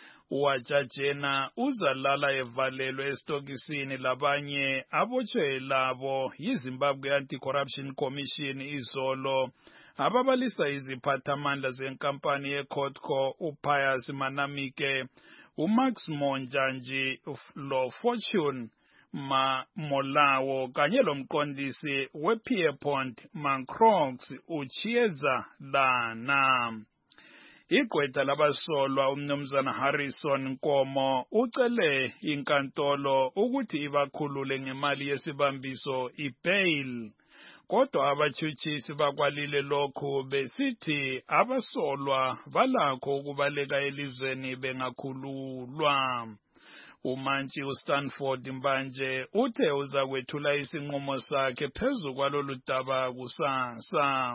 Uwajajgena uzalala evalelwe estokisini labanye abotshwe labo yiZimbabwe Anti-Corruption Commission izolo ababalisa iziphathamandla zenkampani yeCOTCO uPius Manamike, uMax Monjanji lo Fortune Ma Molawo kanye lomqondisi wePierpont Mancrox uChieza Lana. Igqwetha labasolwa umnumzana Harrison Nkomo ucele inkantolo ukuthi ibakhulule ngemali yesibambiso ibail. Kodwa abatshutshisi bakwalile lokhu besithi abasolwa balakho ukubaleka elizweni bengakhululwa. Umantshi uStanford Mbanje uthe uzakwethula isinqumo sakhe phezu kwalolu daba kusasa.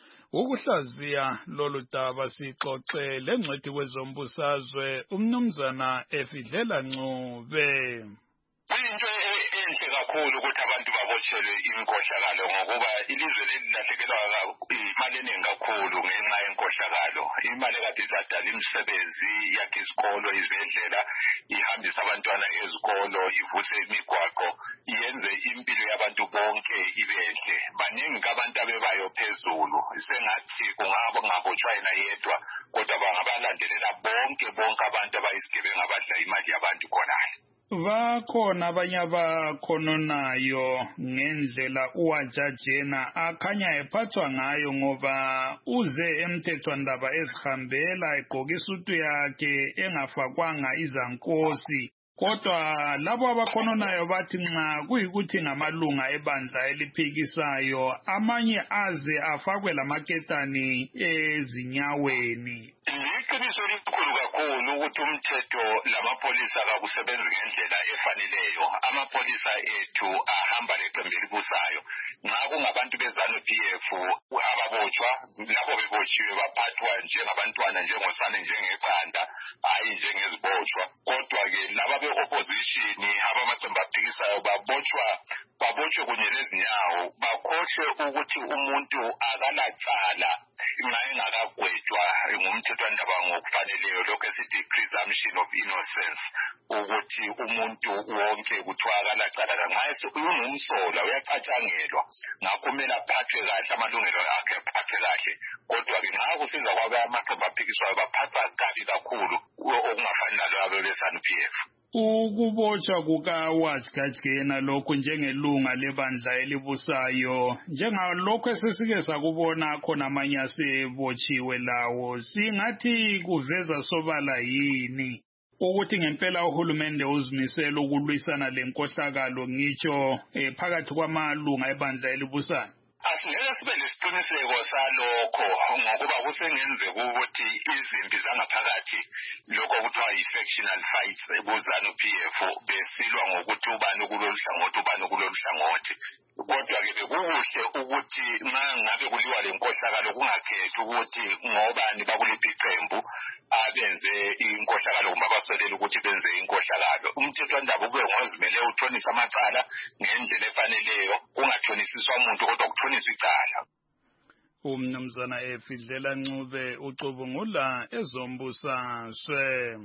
Ukuhlaziya lolu daba sixoxe lengcwethi kwezombusazwe umnumzana Efidlela Ncube. Kuyinto enhle kakhulu ukuthi abantu babotshelwe inkohlakalo ngokuba ilizwe lelilahlekelwa imali eningi kakhulu ngenxa yenkohlakalo. Imali kade izadala imisebenzi yakhe izikolo, izibhedlela, ihambisa abantwana ezikolo, ivuse imigwaqo, iyenze impilo yabantu bonke ibenhle. Baningi abantu abebayo phezulu isengathi kungaba ngabotshwa yena yedwa kodwa bangabalandelela bonke bonke abantu abayisigebengu abadla imali yabantu khonale. Bakhona abanye abakhononayo ngendlela uwajajgena akhanya ephathwa ngayo ngoba uze emthethwandaba ezihambela egqoka isutu yakhe engafakwanga izankosi. Kodwa labo abakhononayo bathi nxa kuyikuthi ngamalunga ebandla eliphikisayo amanye aze afakwe lamaketani ezinyaweni. liqiniso elikhulu kakhulu ukuthi umthetho lamapholisa akakusebenzi ngendlela efaneleyo. Amapholisa ethu ahamba leqembu elibusayo. Nxa kungabantu beZANU P F ababotshwa, labo bebotshiwe baphathwa njengabantwana, njengosane, njengeqanda, hayi njengezibotshwa. Kodwa-ke laba be-opposition abamaqembu aphikisayo babotshwa babotshwe kunye lezinyawo, bakhohlwe ukuthi umuntu akalacala nxa engakagwetshwa ngumthethwandaba ngokufaneleyo, lokho esithi presumption of innocence, ukuthi umuntu wonke kuthiwa akalacala. Nxa ungumsola uyacatshangelwa, ngakho kumele aphathwe kahle, amalungelo akhe aphathwe kahle. Kodwa-ke nxa kusiza kwabe amaqembu aphikiswayo baphathwa kabi kakhulu okungafani nalo abe beZANU P F. Ukubotshwa kukaWazgajgena lokhu njengelunga lebandla elibusayo, njengalokho esesike sakubona khona amanye asebotshiwe lawo, singathi kuveza sobala yini ukuthi ngempela uhulumende uzimisela ukulwisana lenkohlakalo ngitsho eh, phakathi kwamalunga ebandla elibusayo? Asingeke sibe lesiqiniseko salokho ngokuba kusengenzeka ukuthi izimpi zangaphakathi lokho kuthiwa yi-factional fights ebuZANU P F besilwa ngokuthi ubani kulolu hlangothi ubani kulolu hlangothi. Kodwa-ke bekukuhle ukuthi nxa ngabe kuliwa le nkohlakalo kungakhethi ukuthi ngobani bakuliphi iqembu abenze inkohlakalo kumbe abasolela ukuthi benze inkohlakalo. Umthethwandaba ube ngozimele uthonisa amacala ngendlela efaneleyo, kungathonisiswa umuntu kodwa kuthoniswa icala. Umnumzana Efidlela Ncube ucubungula ezombusaswe.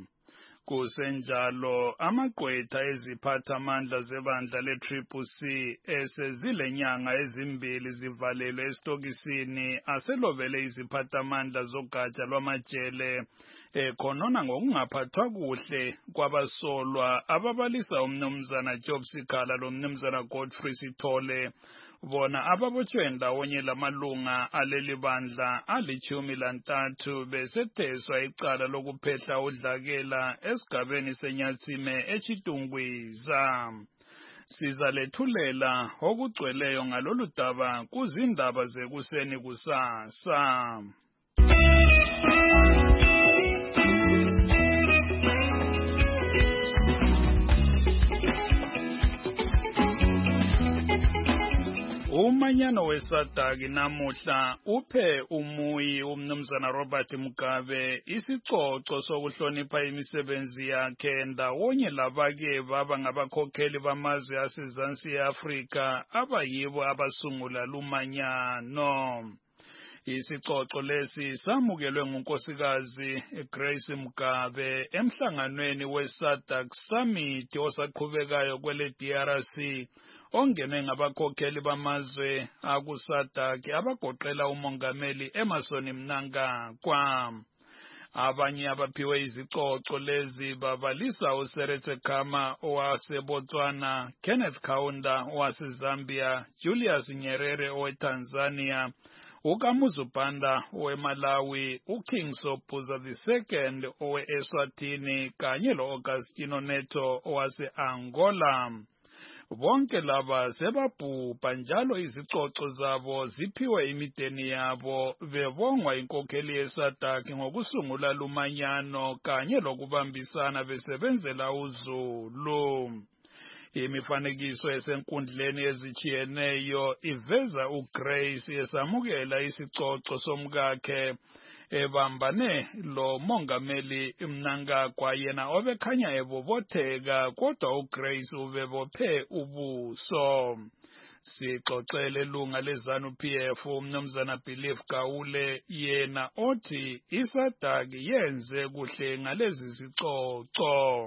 Kusenjalo amagqwetha eziphathamandla zebandla le-Triple C esezile nyanga ezimbili zivalelwe esitokisini aselobele iziphathamandla zogatsha lwamajele ekhonona ngokungaphathwa kuhle kwabasolwa ababalisa umnumzana Job Sikhala lomnumzana Godfrey Sithole, bona ababotshwe ndawonye lamalunga aleli bandla alichumi lantathu besetheswa icala lokuphehla udlakela esigabeni seNyatsime eChitungwiza. Sizalethulela okugcweleyo ngalolu daba kuzindaba zekuseni kusasa. Umanyano weSADC namuhla uphe umuyi umnumzana Robert Mugabe isicoco sokuhlonipha imisebenzi yakhe ndawonye labake baba ngabakhokheli bamazwe asezansi eAfrika abayibo abasungula lumanyano. Isicoco lesi samukelwe ngunkosikazi Grace Mugabe emhlanganweni weSADC Summit osaqhubekayo kwele D R C ongenwe ngabakhokheli bamazwe akuSADC abagoqela umongameli Emmerson Mnangagwa. Abanye abaphiwe izicoco lezi babalisa uSeretse Khama owaseBotswana, Kenneth Kaunda owaseZambia, Julius Nyerere oweTanzania, uKamuzu Banda oweMalawi, uKing Sobhuza the second owe-Eswatini kanye lo-Augustino Neto owase-Angola. Bonke laba sebabhubha njalo izicoco zabo ziphiwe imideni yabo bebongwa inkokheli yeSADC ngokusungula lumanyano kanye lokubambisana besebenzela uZulu. Imifanekiso esenkundleni ezitshiyeneyo iveza uGrace esamukela isicoco somkakhe ebambane lo mongameli Mnangagwa yena obekhanya ebobotheka kodwa uGrace ubebophe ubuso. Sixoxele lunga leZANU P F umnumzana Belief Gawule yena othi iSADC yenze kuhle ngalezi zicoco.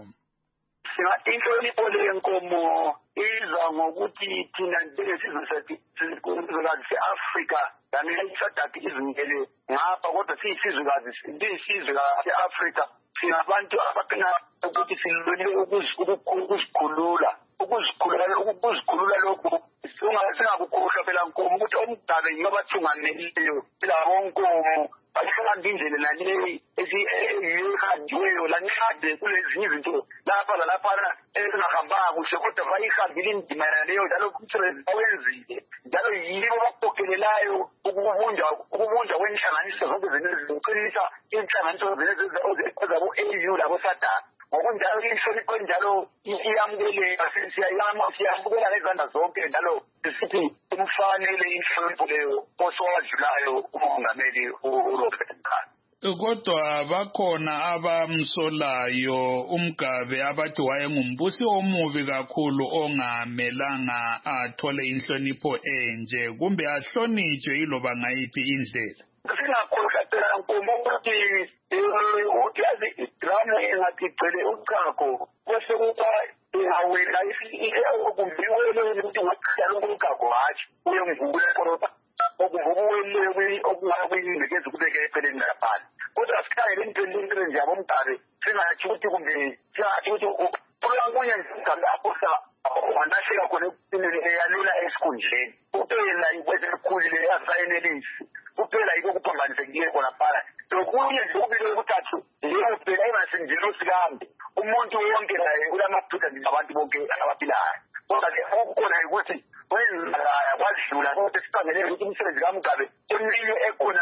Inhlonipho lenkomo iza ngokuthi thina njengesizwe sethu sizikuzwekazi se-Afrika kanye iSADC izingele ngapha kodwa siyisizwekazi siyisizwekazi se-Afrika sinabantu abaqina ukuthi silwele ukuzikhulula ukuzikhulula ukuzikhulula lokhu singakukhohlwa phela nkomo ukuthi omdabe ngabathunganeliyo phela bonkomo bahlala kanti indlela nale esihadiweyo lancade kulezinye izinto lapha lalaphana ezingahambanga kuhle kodwa bayihambile indima yaleyo njalo umsebenzi bawenzile njalo yibo bakukhokelelayo ukubunja ukubunja kwenhlanganiso zonke zinokuqinisa inhlanganiso zabo-A U labo-SADC ngokunjalo inhlonipho njalo iyamukeleka siyamukela ngezandla zonke njalo sisithi imfanele inhlonipho leyo osowadlulayo umongameli uRobert Mugabe. Kodwa bakhona abamsolayo uMgabe abathi wayengumbusi omubi kakhulu ongamelanga athole inhlonipho enje kumbe ahlonitshwe yiloba ngayiphi indlela. Singakhohlwa phela nkomo ukuthi uthi yazi idrama engatigcele uchago bese kuba ingawela okumbiwele ukuthi ngaqala umgaqo hatshi uyengivula koroba okuvubuwele okungakuyindekeza ukubeka epheleni lapha kodwa sikhangele into nje abomgabe singathi ukuthi kumbe singathi ukuthi kulangunya nje lapho sa wanasheka khona eyalula esikhundleni kuphela ikwese elikhulile yasayinelisi kuphela yiko kuphambanisekile khona phana lokunye nje kubile ukuthathu leyo phela engasinjelo sikambi umuntu wonke naye kulamaphutha nje abantu bonke abaphilayo kodwa ke okukhona ukuthi wenzakaya kwadlula kodwa sikhangele ukuthi umsebenzi kaMgabe eminye ekhona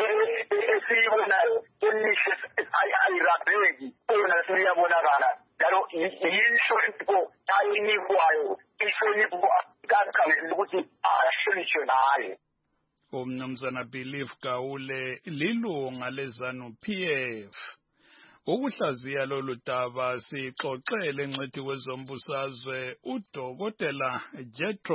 esiyibonayo emihle ayirabheki yona siyabonakala njalo yinhlonipho ayinikwayo inhlonipho kakhangele ukuthi ahlonitshwe naye. Umnumzana Belief Gawule lilunga lezanu P F. Ukuhlaziya lolu daba sixoxele encedi kwezombusazwe uDokotela Jethro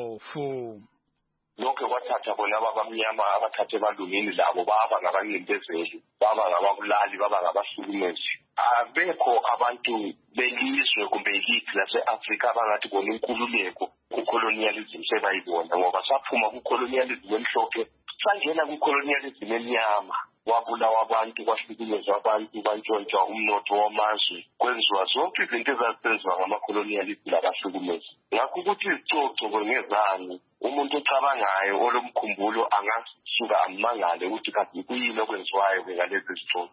Mpofu. Lonke kwathatha bona abamnyama abathathe balungini labo baba ngabanindezeli baba ngababulali baba ngabahlukumezi abekho abantu belizwe kumbe iliphi lase-Afrika abangathi bona inkululeko kucolonialism sebayibona ngoba saphuma kucolonialism emhlophe sangena kucolonialism emnyama wabulawa abantu kwahlukumezwa abantu bantshontshwa umnotho wamazwe kwenziwa zonke izinto ezazenziwa ngamacolonialist labahlukumezi ngakho ukuthi izicoco ngezani umuntu ocabangayo olomkhumbulo angasuka amangale ukuthi kanti kuyini okwenziwayo ngalezi zicoco.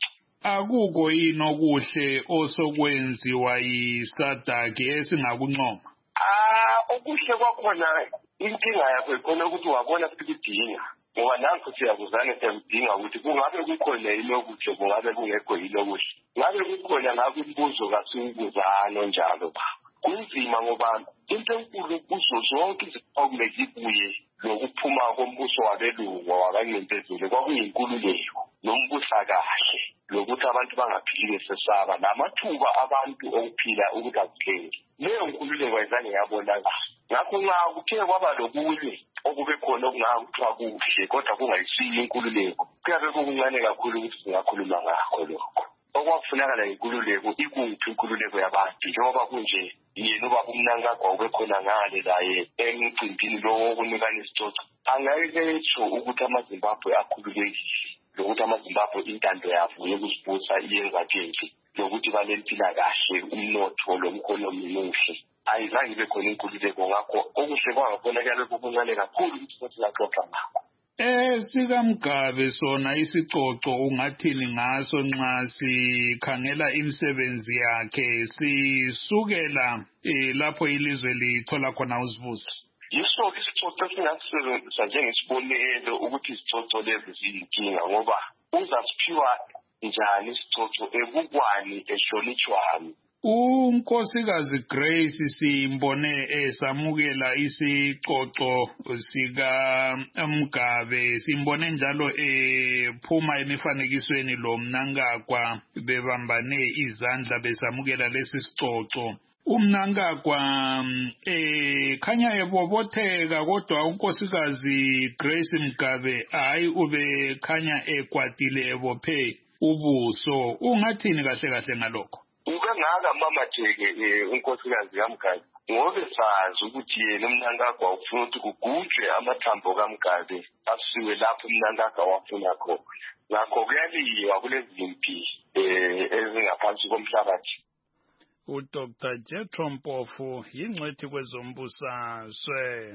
Akuko yini okuhle osokwenziwa yi-SADC esingakuncoma? Ah, okuhle kwakhona inkinga yakho ikhona ukuthi wabona sikidinga ngoba nanku siyakuzana siyamdinga ukuthi kungabe kukhona yini okuhle kungabe kungekho yini okuhle ngabe kukhona ngabe imibuzo kasinguzano njalo ba kunzima ngoba into enkulu kuzo zonke iziphawuleki kuye lokuphuma kombuso wabelungu wabangempezile kwakuyinkululeko nombusa kahle lokuthi abantu bangaphili besesaba namathuba abantu okuphila ukuthi azikhenke leyo nkululeko ayizange yabonakala ngakho nxa kuthe kwaba lokunye okube khona okungakuthiwa kuhle kodwa kungayisiyo inkululeko kuyabe kukuncane kakhulu ukuthi singakhuluma ngakho lokho okwakufunakala inkululeko ikuphi inkululeko yabantu njengoba kunje yena ubaba uMnangagwa ube khona ngale laye emcimbini lo wokunikana isicoco angayiketsho ukuthi amaZimbabwe akhululekile lokuthi amaZimbabwe intando yabo yokuzibusa iyenza nje lokuthi balempila kahle umnotho lomkhonomi muhle ayizange ibe khona inkululeko ngakho okuhle kwangabonakala kukuncane kakhulu ukuthi sithi laxoxa ngakho. Eh sikaMgabe sona isicoco ungathini ngaso nxa sikhangela imisebenzi yakhe sisukela eh lapho ilizwe lithola khona uzibuso. Yiso isicoco esingasebenzisa njengesibonelo ukuthi isicoco lezi ziyinkinga ngoba uzasiphiwa njani isicoco ebukwani ehlonitshwani. uNkosikazi Grace simbone esamukela isicoco sika Mugabe, simbone njalo ephuma emifanekisweni lo Mnangagwa bebambane izandla besamukela lesi sicoco. uMnangagwa eh khanya ebobotheka kodwa uNkosikazi Grace Mugabe hayi ube khanya ekwatile ebophe ubuso. Ungathini kahle kahle ngalokho? Ukangaka mama Jeke uNkosikazi kaMgabe ngoba sazi ukuthi yena uMnangagwa ufuna ukuthi kugujwe amathambo kaMgabe asiwe lapho uMnangagwa wafuna khona. Ngakho kuyaliwa kulezi mpi eh ezingaphansi komhlabathi. uDoctor Jethro Mpofu yingcwethi kwezombusazwe.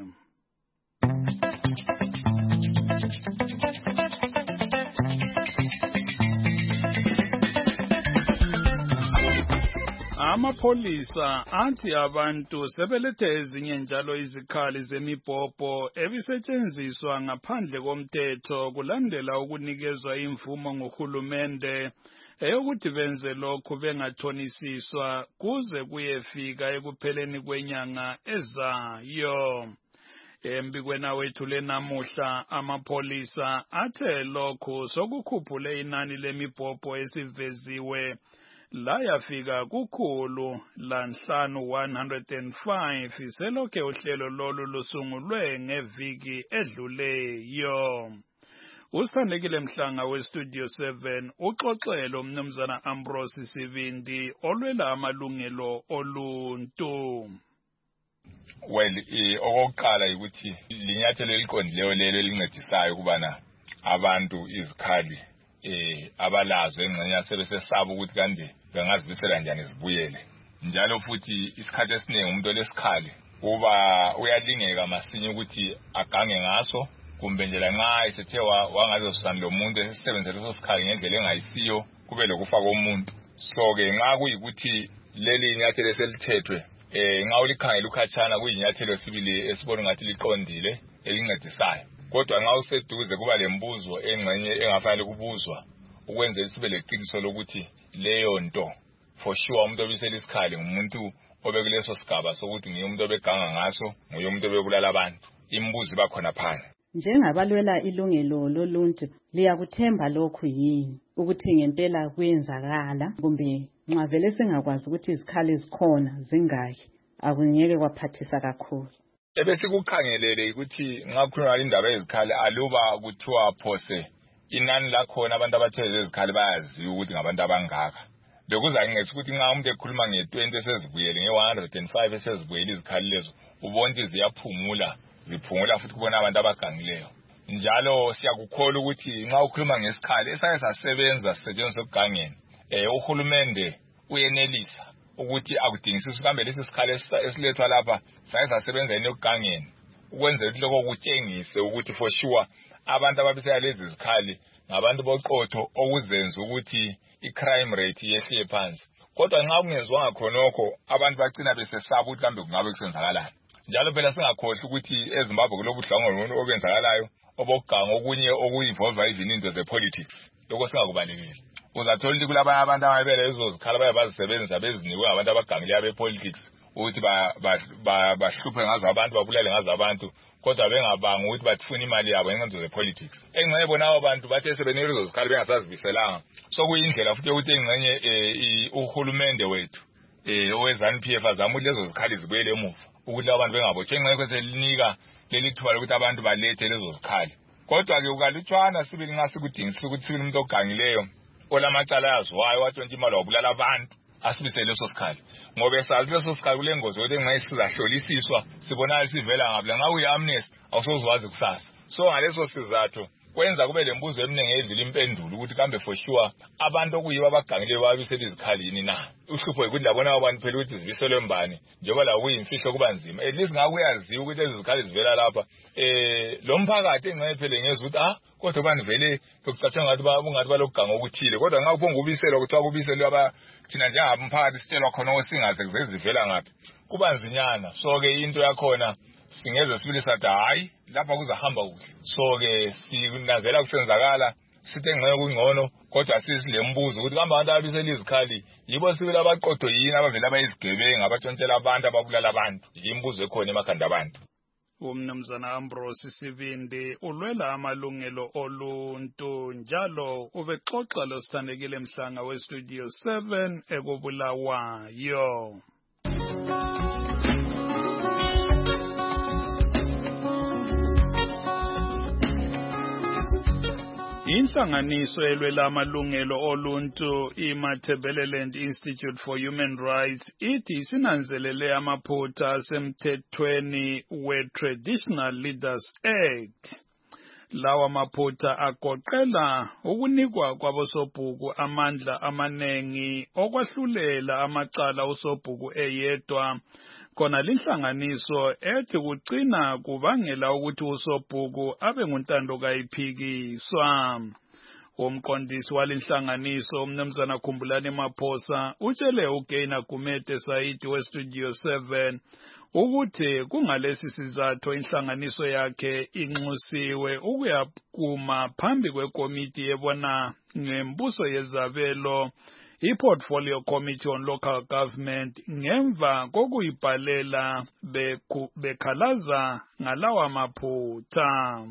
Amapholisa athi abantu sebelethe ezinye njalo izikhali zemibhobho ebisetshenziswa ngaphandle komthetho kulandela ukunikezwa imvumo nguhulumende eyokuthi benze lokhu bengathonisiswa kuze kuyefika ekupheleni kwenyanga ezayo. Embikweni wethu lenamuhla amapholisa athe lokhu sokukhuphule inani lemibhobho esiveziwe layafika kukhulu lanhlanu one hundred five selokhe uhlelo lolu lusungulwe ngeviki edluleyo. Usithandekile Mhlanga weStudio seven uxoxelo umnumzana Ambrose Sibindi olwela amalungelo oluntu. Well, eh okokuqala ukuthi linyathelo eliqondileyo lelo elincedisayo kubana abantu izikhali eh abalazo engxenye sebesesaba ukuthi kande bengazibisela njani izibuyele. Njalo futhi isikhathi esiningi umuntu olesikhali kuba uyalingeka masinye ukuthi agange ngaso kumbe nje lanxa esethe wangazosana lo muntu esisebenzele leso sikhali ngendlela engayisiyo kube lokufa komuntu. So ke nxa kuyikuthi leli inyathelo eselithethwe eh nxa ulikhangela ukhatshana kuyinyathelo sibili esibona ngathi liqondile elincedisayo. Kodwa nxa useduze kuba lembuzo engxenye engafanele kubuzwa ukwenza sibe leqiniso lokuthi leyo nto for sure umuntu obisela isikhali ngumuntu obekuleso sigaba sokuthi ngiye umuntu obeganga ngaso nguye umuntu obebulala abantu. Imbuzi bakhona phana. Njengabalwela ilungelo loluntu liyakuthemba lokhu yini ukuthi ngempela kuyenzakala kumbe nxa vele singakwazi ukuthi izikhali zikhona zingaki akungeke kwaphathisa kakhulu. Ebesikukhangelele ukuthi nxa kukhona indaba yezikhali aluba kuthiwa phose inani lakhona abantu abatheze izikhali bayazi ukuthi ngabantu abangaka. Bekuzanginceda ukuthi nxa umuntu ekhuluma nge-twenty esezibuyele nge-one hundred five esezibuyele izikhali lezo ubonke ziyaphumula ziphungula futhi kubona abantu abagangileyo. Njalo siyakukholwa ukuthi nxa ukhuluma ngesikhali esake sasebenza sisetshenziswa ekugangeni eh uhulumende uyenelisa ukuthi akudingisise kambe lesi sikhali esilethwa lapha sake sasebenza ekugangeni ukwenza ukuthi lokho kutshengise ukuthi for sure abantu ababisela lezi zikhali ngabantu boqotho okuzenza ukuthi i-crime rate yehle phansi. Kodwa nxa kungenzwanga khonokho abantu bagcina besesaba ukuthi kambe kungabe kusenzakalani. Njalo phela singakhohle ukuthi eZimbabwe kulobudlangano obenzakalayo obokuganga okunye okuinvolve even into zepolitics. Lokho singakubalekeli. Uzathola ukuthi kulabanye abantu ababele lezo zikhala baye bazisebenzisa bezinikwe abantu abagangileyo bepolitics ukuthi bahluphe ngazo abantu babulale ngazo abantu kodwa bengabanga ukuthi bathifuna imali yabo ngenxa zepolitics. Engxenye bona abantu bathe sebenike lezo zikhali bengasazibiselanga. So kuyindlela futhi ukuthi engxenye uhulumende wethu eh owezanu P F azama ukuthi lezo zikhali zibuyele emuva ukuthi abantu bengabotshwe engxenye kweselinika lelithuba lokuthi abantu balethe lezo zikhali. Kodwa ke ukalutshwana sibili nxa sikudingisisa ukuthi sibili umuntu ogangileyo olamacala yazwayo watshontsha imali wabulala abantu asibisele leso sikhali ngoba esazi leso sikhali kule ngozi ukuthi engxenye sizahlolisiswa sibonala sivela ngapha nxa uyi amnesty awusozwazi kusasa. So ngaleso sizathu kwenza kube lembuzo eminingi edlula impendulo ukuthi kambe for sure abantu okuyiba abagangileyo babisela izikhali yini na. Uhlupho ukuthi labona abantu phela ukuthi zibiselwe mbani njengoba la kuyimfihlo kuba nzima. At least ngakuyaziwa ukuthi lezi zikhali zivela lapha eh lo mphakathi engxenye phela ngeza ukuthi ah kodwa bani vele sokucathanga ngathi babungathi balokuganga okuthile kodwa nxa uphonga ubiselwa ukuthi akubiselwe aba thina njengabamphakathi sitshelwa khona osingaze kuzezivela ngapi kuba nzinyana. So ke into yakhona singeze sibili sathi hayi lapha kuzahamba kuhle. So ke sinazela kusenzakala sithi engxenye kungcono kodwa sisilembuzo ukuthi kambe abantu abisela izikhali yibo sibili abaqotho yini abavela abayizigebenga abatshontshela abantu ababulala abantu. Imbuzo ekhona emakhanda abantu. Umnumzana Ambrose Sibindi ulwela amalungelo oluntu njalo ubexoxa lo Sithandekile Mhlanga weStudio seven ekubulawayo. Inhlanganiso elwela amalungelo oluntu iMatabeleland Institute for Human Rights ithi isinanzelele amaphutha asemthethweni we-Traditional Leaders Act. Lawa maphutha agoqela ukunikwa kwabosobhuku amandla amanengi okwahlulela amacala usobhuku eyedwa khona linhlanganiso ethi kugcina kubangela ukuthi usobhuku abe nguntando kayiphikiswa. Umqondisi walinhlanganiso umnumzana Khumbulani Maphosa utshele uGainer Gumede Saidi weStudio seven ukuthi kungalesi sizathu inhlanganiso yakhe inxusiwe ukuyakuma phambi kwekomiti yebona ngembuso yezabelo iPortfolio Committee on Local Government ngemva kokuyibhalela bekhalaza ngalawa maphutha.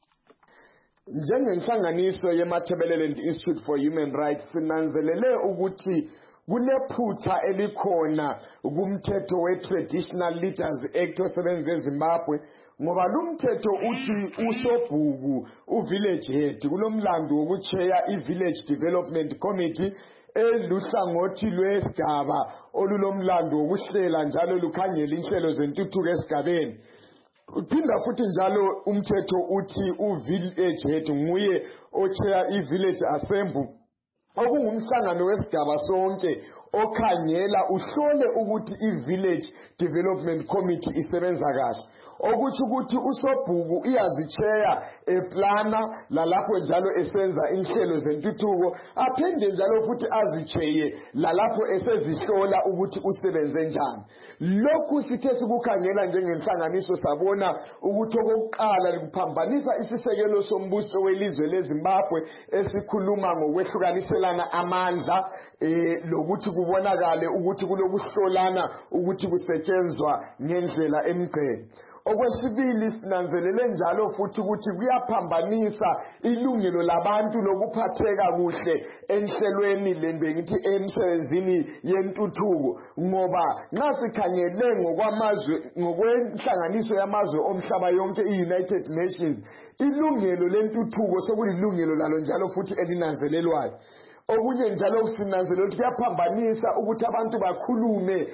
Njengenhlanganiso yeMatabeleland Institute for Human Rights sinanzelele ukuthi kunephutha elikhona kumthetho we-Traditional Leaders Act osebenza eZimbabwe ngoba lumthetho uthi usobhuku uVillage Head kulomlando wokucheya iVillage Development Committee eluhlangothi lwesigaba olulomlando wokuhlela njalo lukhangela inhlelo zentuthuko esigabeni. Uphinda futhi njalo umthetho uthi uVillage Head nguye ocheya iVillage Assembly okungumhlangano wesigaba sonke okhangela uhlole ukuthi iVillage Development Committee isebenza kahle. Okuthi ukuthi usobhuku iyazicheya eplana lalapho njalo esenza inhlelo zentuthuko aphinde njalo futhi azicheye lalapho esezihlola ukuthi usebenze njani. Lokhu sithe sikukhangela njengenhlanganiso sabona ukuthi okokuqala kuphambanisa isisekelo sombuso welizwe leZimbabwe esikhuluma ngokwehlukaniselana amandla eh lokuthi kubonakale ukuthi kulokuhlolana ukuthi kusetshenzwa ngendlela emgceni. Okwesibili sinanzelele njalo futhi ukuthi kuyaphambanisa ilungelo labantu lokuphatheka kuhle enhlelweni lembe ngithi emsebenzini yentuthuko ngoba nxa sikhangele ngokwamazwe ngokwenhlanganiso yamazwe omhlaba yonke iUnited Nations ilungelo lentuthuko sokulilungelo lalo njalo futhi elinanzelelwayo. Okunye njalo sinanzelela ukuthi kuyaphambanisa ukuthi abantu bakhulume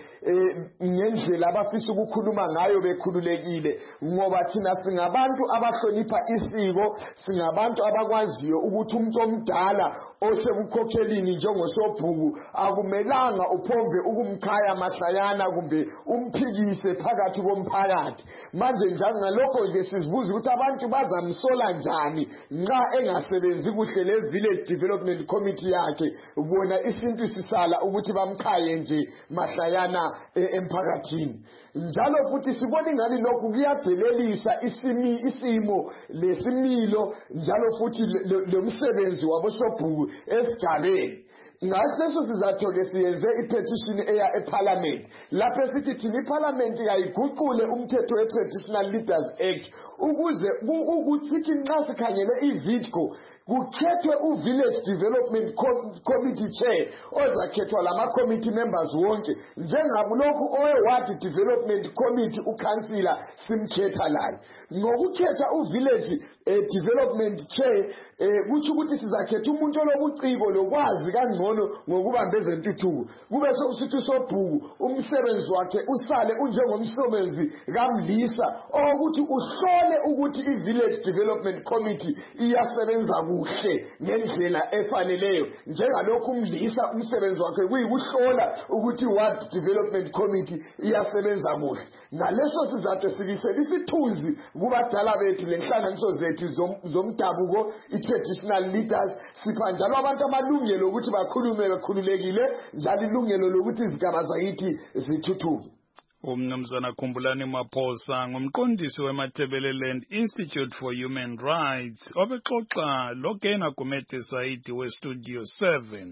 ngendlela abafisa ukukhuluma ngayo bekhululekile ngoba thina singabantu abahlonipha isiko singabantu abakwaziyo ukuthi umuntu omdala osebukhokhelini njengosobhuku akumelanga uphombe ukumkhaya mahlayana kumbe umphikise phakathi komphakathi. Manje njengalokho nje sizibuza ukuthi abantu bazamsola njani nxa engasebenzi kuhle le Village Development Committee yakhe ubona isintu sisala ukuthi bamkhaye nje mahlayana emphakathini. Njalo futhi sibona ingani lokhu kuyadelelisa isimi isimo lesimilo njalo futhi lomsebenzi wabosobhuku esigabeni. Ngaseso sizathu ke siyenze ipetition eya eParliament lapho sithi thina iParliament yayiguqule umthetho weTradtional Leaders Act ukuze ukuthi nxa sikhangele iVidco kukhethwe uVillage Development Committee Chair ozakhethwa lama committee members wonke njengabo lokhu oweward Development Committee uCouncillor simkhetha layo ngokukhetha uVillage Development Chair kuthi ukuthi sizakhetha umuntu olobuciko lokwazi kangcono ngokubambeza intuthuko kube sokusithi sobhuku umsebenzi wakhe usale unjengomsebenzi kamlisa ukuthi uhlole ukuthi iVillage Development Committee iyasebenza kuhle ngendlela efaneleyo njengalokhu umlisa umsebenzi wakhe kuyikuhlola ukuthi Ward Development Committee iyasebenza kuhle. Ngaleso sizathu sikisela isithunzi kubadala bethu lenhlanganiso zethu zomdabuko i-traditional leaders sipha njalo abantu amalungelo ukuthi bakhulume bekhululekile njalo ilungelo lokuthi izigaba zayithi zithuthuke. Umnumzana Khumbulani Maphosa ngumqondisi weMatabeleland Institute for Human Rights obexoxa loGainer Gumede Saidi weStudio seven.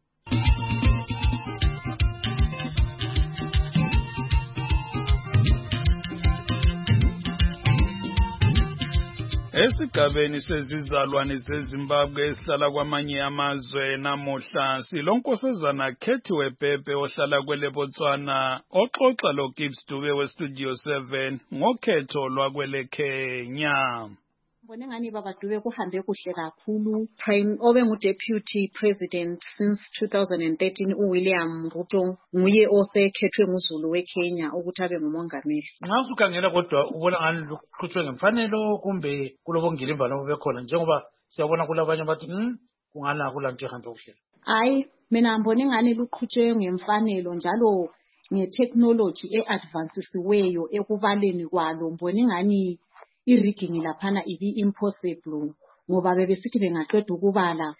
Esigabeni sezizalwane zeZimbabwe esihlala kwamanye amazwe namuhla silonkosazana Khethiwe Pepe ohlala kweleBotswana oxoxa loGibbs Dube weStudio seven ngokhetho lwakwele Kenya. Mbone ngani baba Dube kuhambe kuhle kakhulu. Prime obe ngu-deputy president since two thousand thirteen uWilliam Ruto nguye osekhethwe nguZulu weKenya ukuthi abe ngumongameli. Nxa usukhangela kodwa ubona ngani luqhutshwe ngemfanelo kumbe kulobongile imvalo bekhona njengoba siyabona kulabanye bathi hm kungana kulanto ihambe kuhle. Hayi mina mbone ngani luqhutshwe ngemfanelo njalo ngetechnology eadvancisiweyo ekubaleni kwalo mbone ngani i-rigging laphana ibi impossible ngoba bebesithi bengaqeda ukubala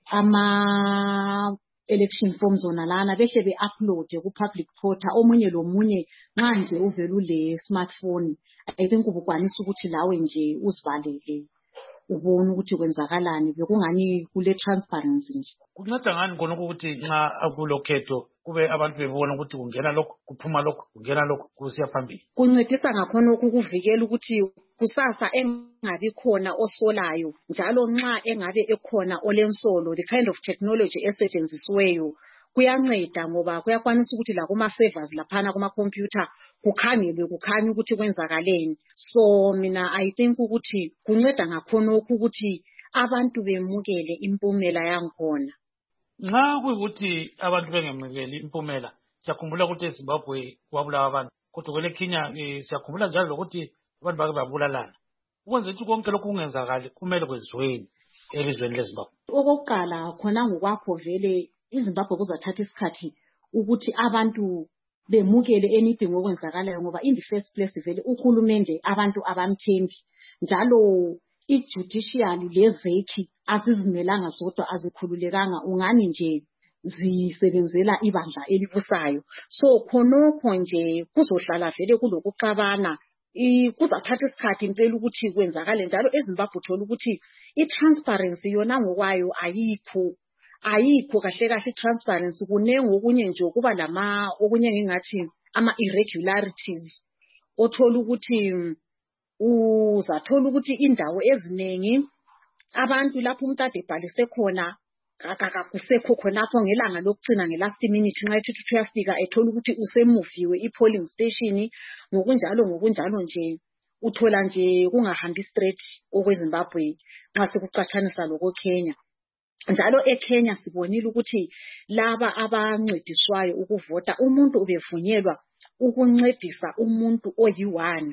ama election forms zona lana behle be-upload ku-public portal omunye lomunye nxa nje uvele ule smartphone I think ubukwanisa ukuthi lawe nje uzivalele ubone ukuthi kwenzakalani bekungani kule transparency nje. Kunceda ngani khona ukuthi nxa akulokhetho kube abantu bebona ukuthi kungena lokho kuphuma lokho kungena lokho kusiya phambili? Kuncedisa ngakhona ukukuvikela ukuthi kusasa engabi khona osolayo njalo nxa engabe ekhona olensolo the kind of technology esetshenzisiweyo kuyanceda ngoba kuyakwanisa ukuthi la kuma servers laphana kuma computer kukhangelwe kukhanya ukuthi kwenzakaleni. So mina I think ukuthi kunceda ngakhona ukuthi abantu bemukele impumela yankhona. Nxa kuyikuthi abantu bengemukeli impumela siyakhumbula ukuthi eZimbabwe kwabulawa abantu kodwa kwele Kenya e, siyakhumbula njalo ukuthi abantu bake babulalana. Ukwenza ukuthi konke lokhu kungenzakali kumele kwenziweni elizweni leZimbabwe. Okokuqala khona ngokwakho vele iZimbabwe kuzathatha isikhathi ukuthi abantu bemukele anything okwenzakalayo ngoba in the first place vele uhulumende abantu abamthembi njalo i-judiciary lezekhi azizimelanga zodwa azikhululekanga ungani nje zisebenzela ibandla elibusayo. So khonokho nje kuzohlala vele kulokuxabana kuzathatha isikhathi impela ukuthi kwenzakale njalo eZimbabwe uthola ukuthi i-transparency yona ngokwayo ayikho ayikho kahle kahle i-transparency kunengi okunye nje kuba lama okunye ngingathi ama-irregularities othola ukuthi uzathola ukuthi indawo eziningi abantu lapho umuntu ade ebhalise khona kusekho khonapho ngelanga lokugcina ngelast minute nxa ethi uyafika ethola ukuthi usemuviwe i-polling station ngokunjalo ngokunjalo nje uthola nje kungahambi straight okweZimbabwe nxa sekuqathanisa lokho Kenya. Njalo eKenya sibonile ukuthi laba abancediswayo ukuvota umuntu ubevunyelwa ukuncedisa umuntu oyi-one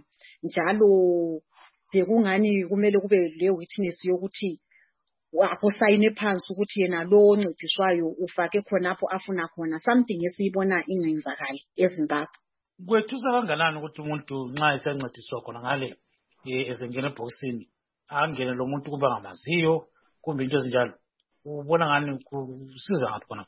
njalo bekungani kumele kube le witness yokuthi akusayine phansi ukuthi yena lo oncediswayo ufake khonapho afuna khona something esiyibona ingenzakali eZimbabwe. Kwethusa kanganani ukuthi umuntu nxa esencediswa khona ngale ezengena ebhokisini angene lo muntu kuba ngamaziyo kumbe into ezinjalo ubona ngani kusiza ngaphi khona?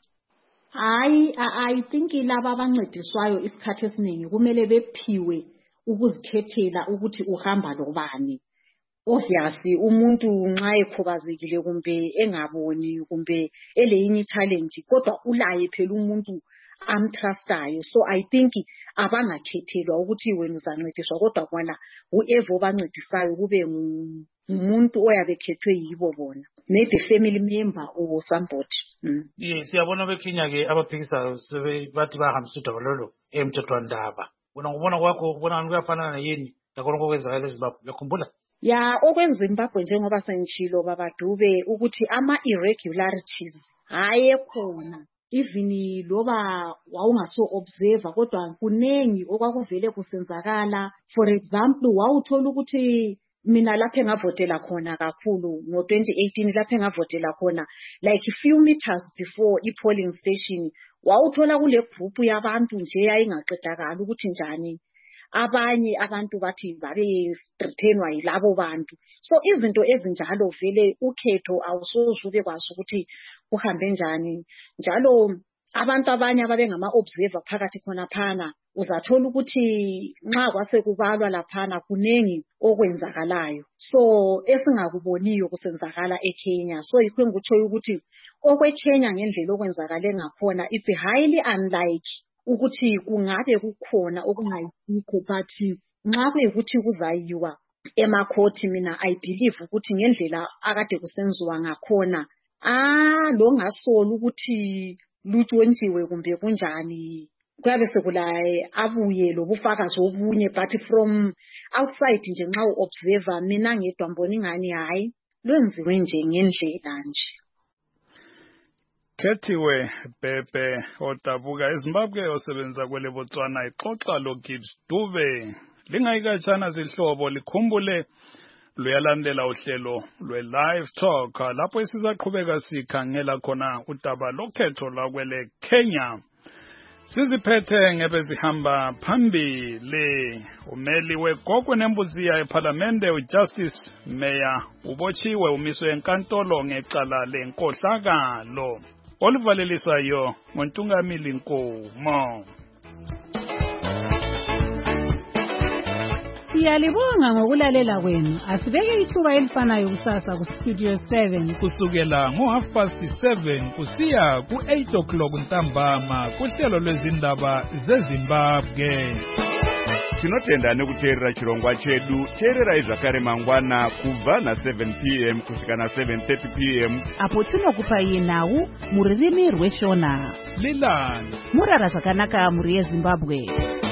Hayi I think laba abancediswayo isikhathi esiningi kumele bephiwe ukuzikhethela ukuthi uhamba lobani. Obviously umuntu nxa ekhubazekile kumbe engaboni kumbe eleyinye challenge kodwa ulaye phela umuntu amtrustayo. So I think abangakhethelwa ukuthi wena uzancediswa kodwa kwana whoever obancedisayo kube ngumuntu oyabe khethwe yibo bona, maybe family member or somebody. Mm. Yes, siyabona beKenya ke abaphikisayo bathi bahambisa udaba lolo emthethwandaba. Wena ngubona kwakho ubona kuyafana yini lakho okwenzakala eZimbabwe? Yakhumbula? Ya okweZimbabwe njengoba sengitshilo baba Dube ukuthi ama irregularities haye khona even loba wawungaso observer kodwa kunengi okwakuvele kusenzakala. For example wawuthola ukuthi mina lapho engavotela khona kakhulu ngo twenty eighteen lapho engavotela khona like a few meters before i-polling station wawuthola kule group yabantu nje yayingaqedakala ukuthi njani abanye abantu bathi babe strengthenwa yilabo bantu. So izinto ezinjalo vele ukhetho awusozuke kwazi ukuthi kuhambe njani njalo abantu abanye ababe ngama observer phakathi khona phana uzathola ukuthi nxa kwase kubalwa laphana kunengi okwenzakalayo so esingakuboniyo kusenzakala eKenya. So yikho ngikutsho ukuthi okweKenya ngendlela okwenzakale ngakhona it's highly unlike ukuthi kungabe kukhona okungayisikho but nxa kuyikuthi kuzayiwa emakhoti mina I believe ukuthi ngendlela akade kusenziwa ngakhona ah lo ngasola ukuthi lutshontshiwe kumbe kunjani kuyabe sekulaye abuye lobufakazi obunye but from outside nje nxa uobserver mina ngedwa mbona ingani hayi lwenziwe nje ngendlela nje. Khethiwe Pepe odabuka eZimbabwe osebenza kwele Botswana ixoxa lo Gibbs Dube lingayikatshana zihlobo likhumbule luyalandela uhlelo lwe-live talk lapho sizaqhubeka sikhangela khona udaba lokhetho lwakwele Kenya Siziphethe ngebezihamba phambili. Umeli wegogwe nembuziya eParliamente uJustice Meya ubotshiwe umiswe enkantolo ngecala lenkohlakalo. Olivalelisayo ngoNtungamili Nkomo. Siyalibonga ngokulalela kwenu. Asibeke ithuba elifanayo kusasa ku Studio seven kusukela ngo half past seven kusiya ku eight o'clock ntambama kuhlelo lwezindaba zeZimbabwe. Tinotenda nekuteerera chirongwa chedu. Teerera zvakare mangwana kubva na seven p m kusvika na seven thirty p m apo tinokupa yenhau muririmi rweshona. Lilani murara zvakanaka muri yeZimbabwe.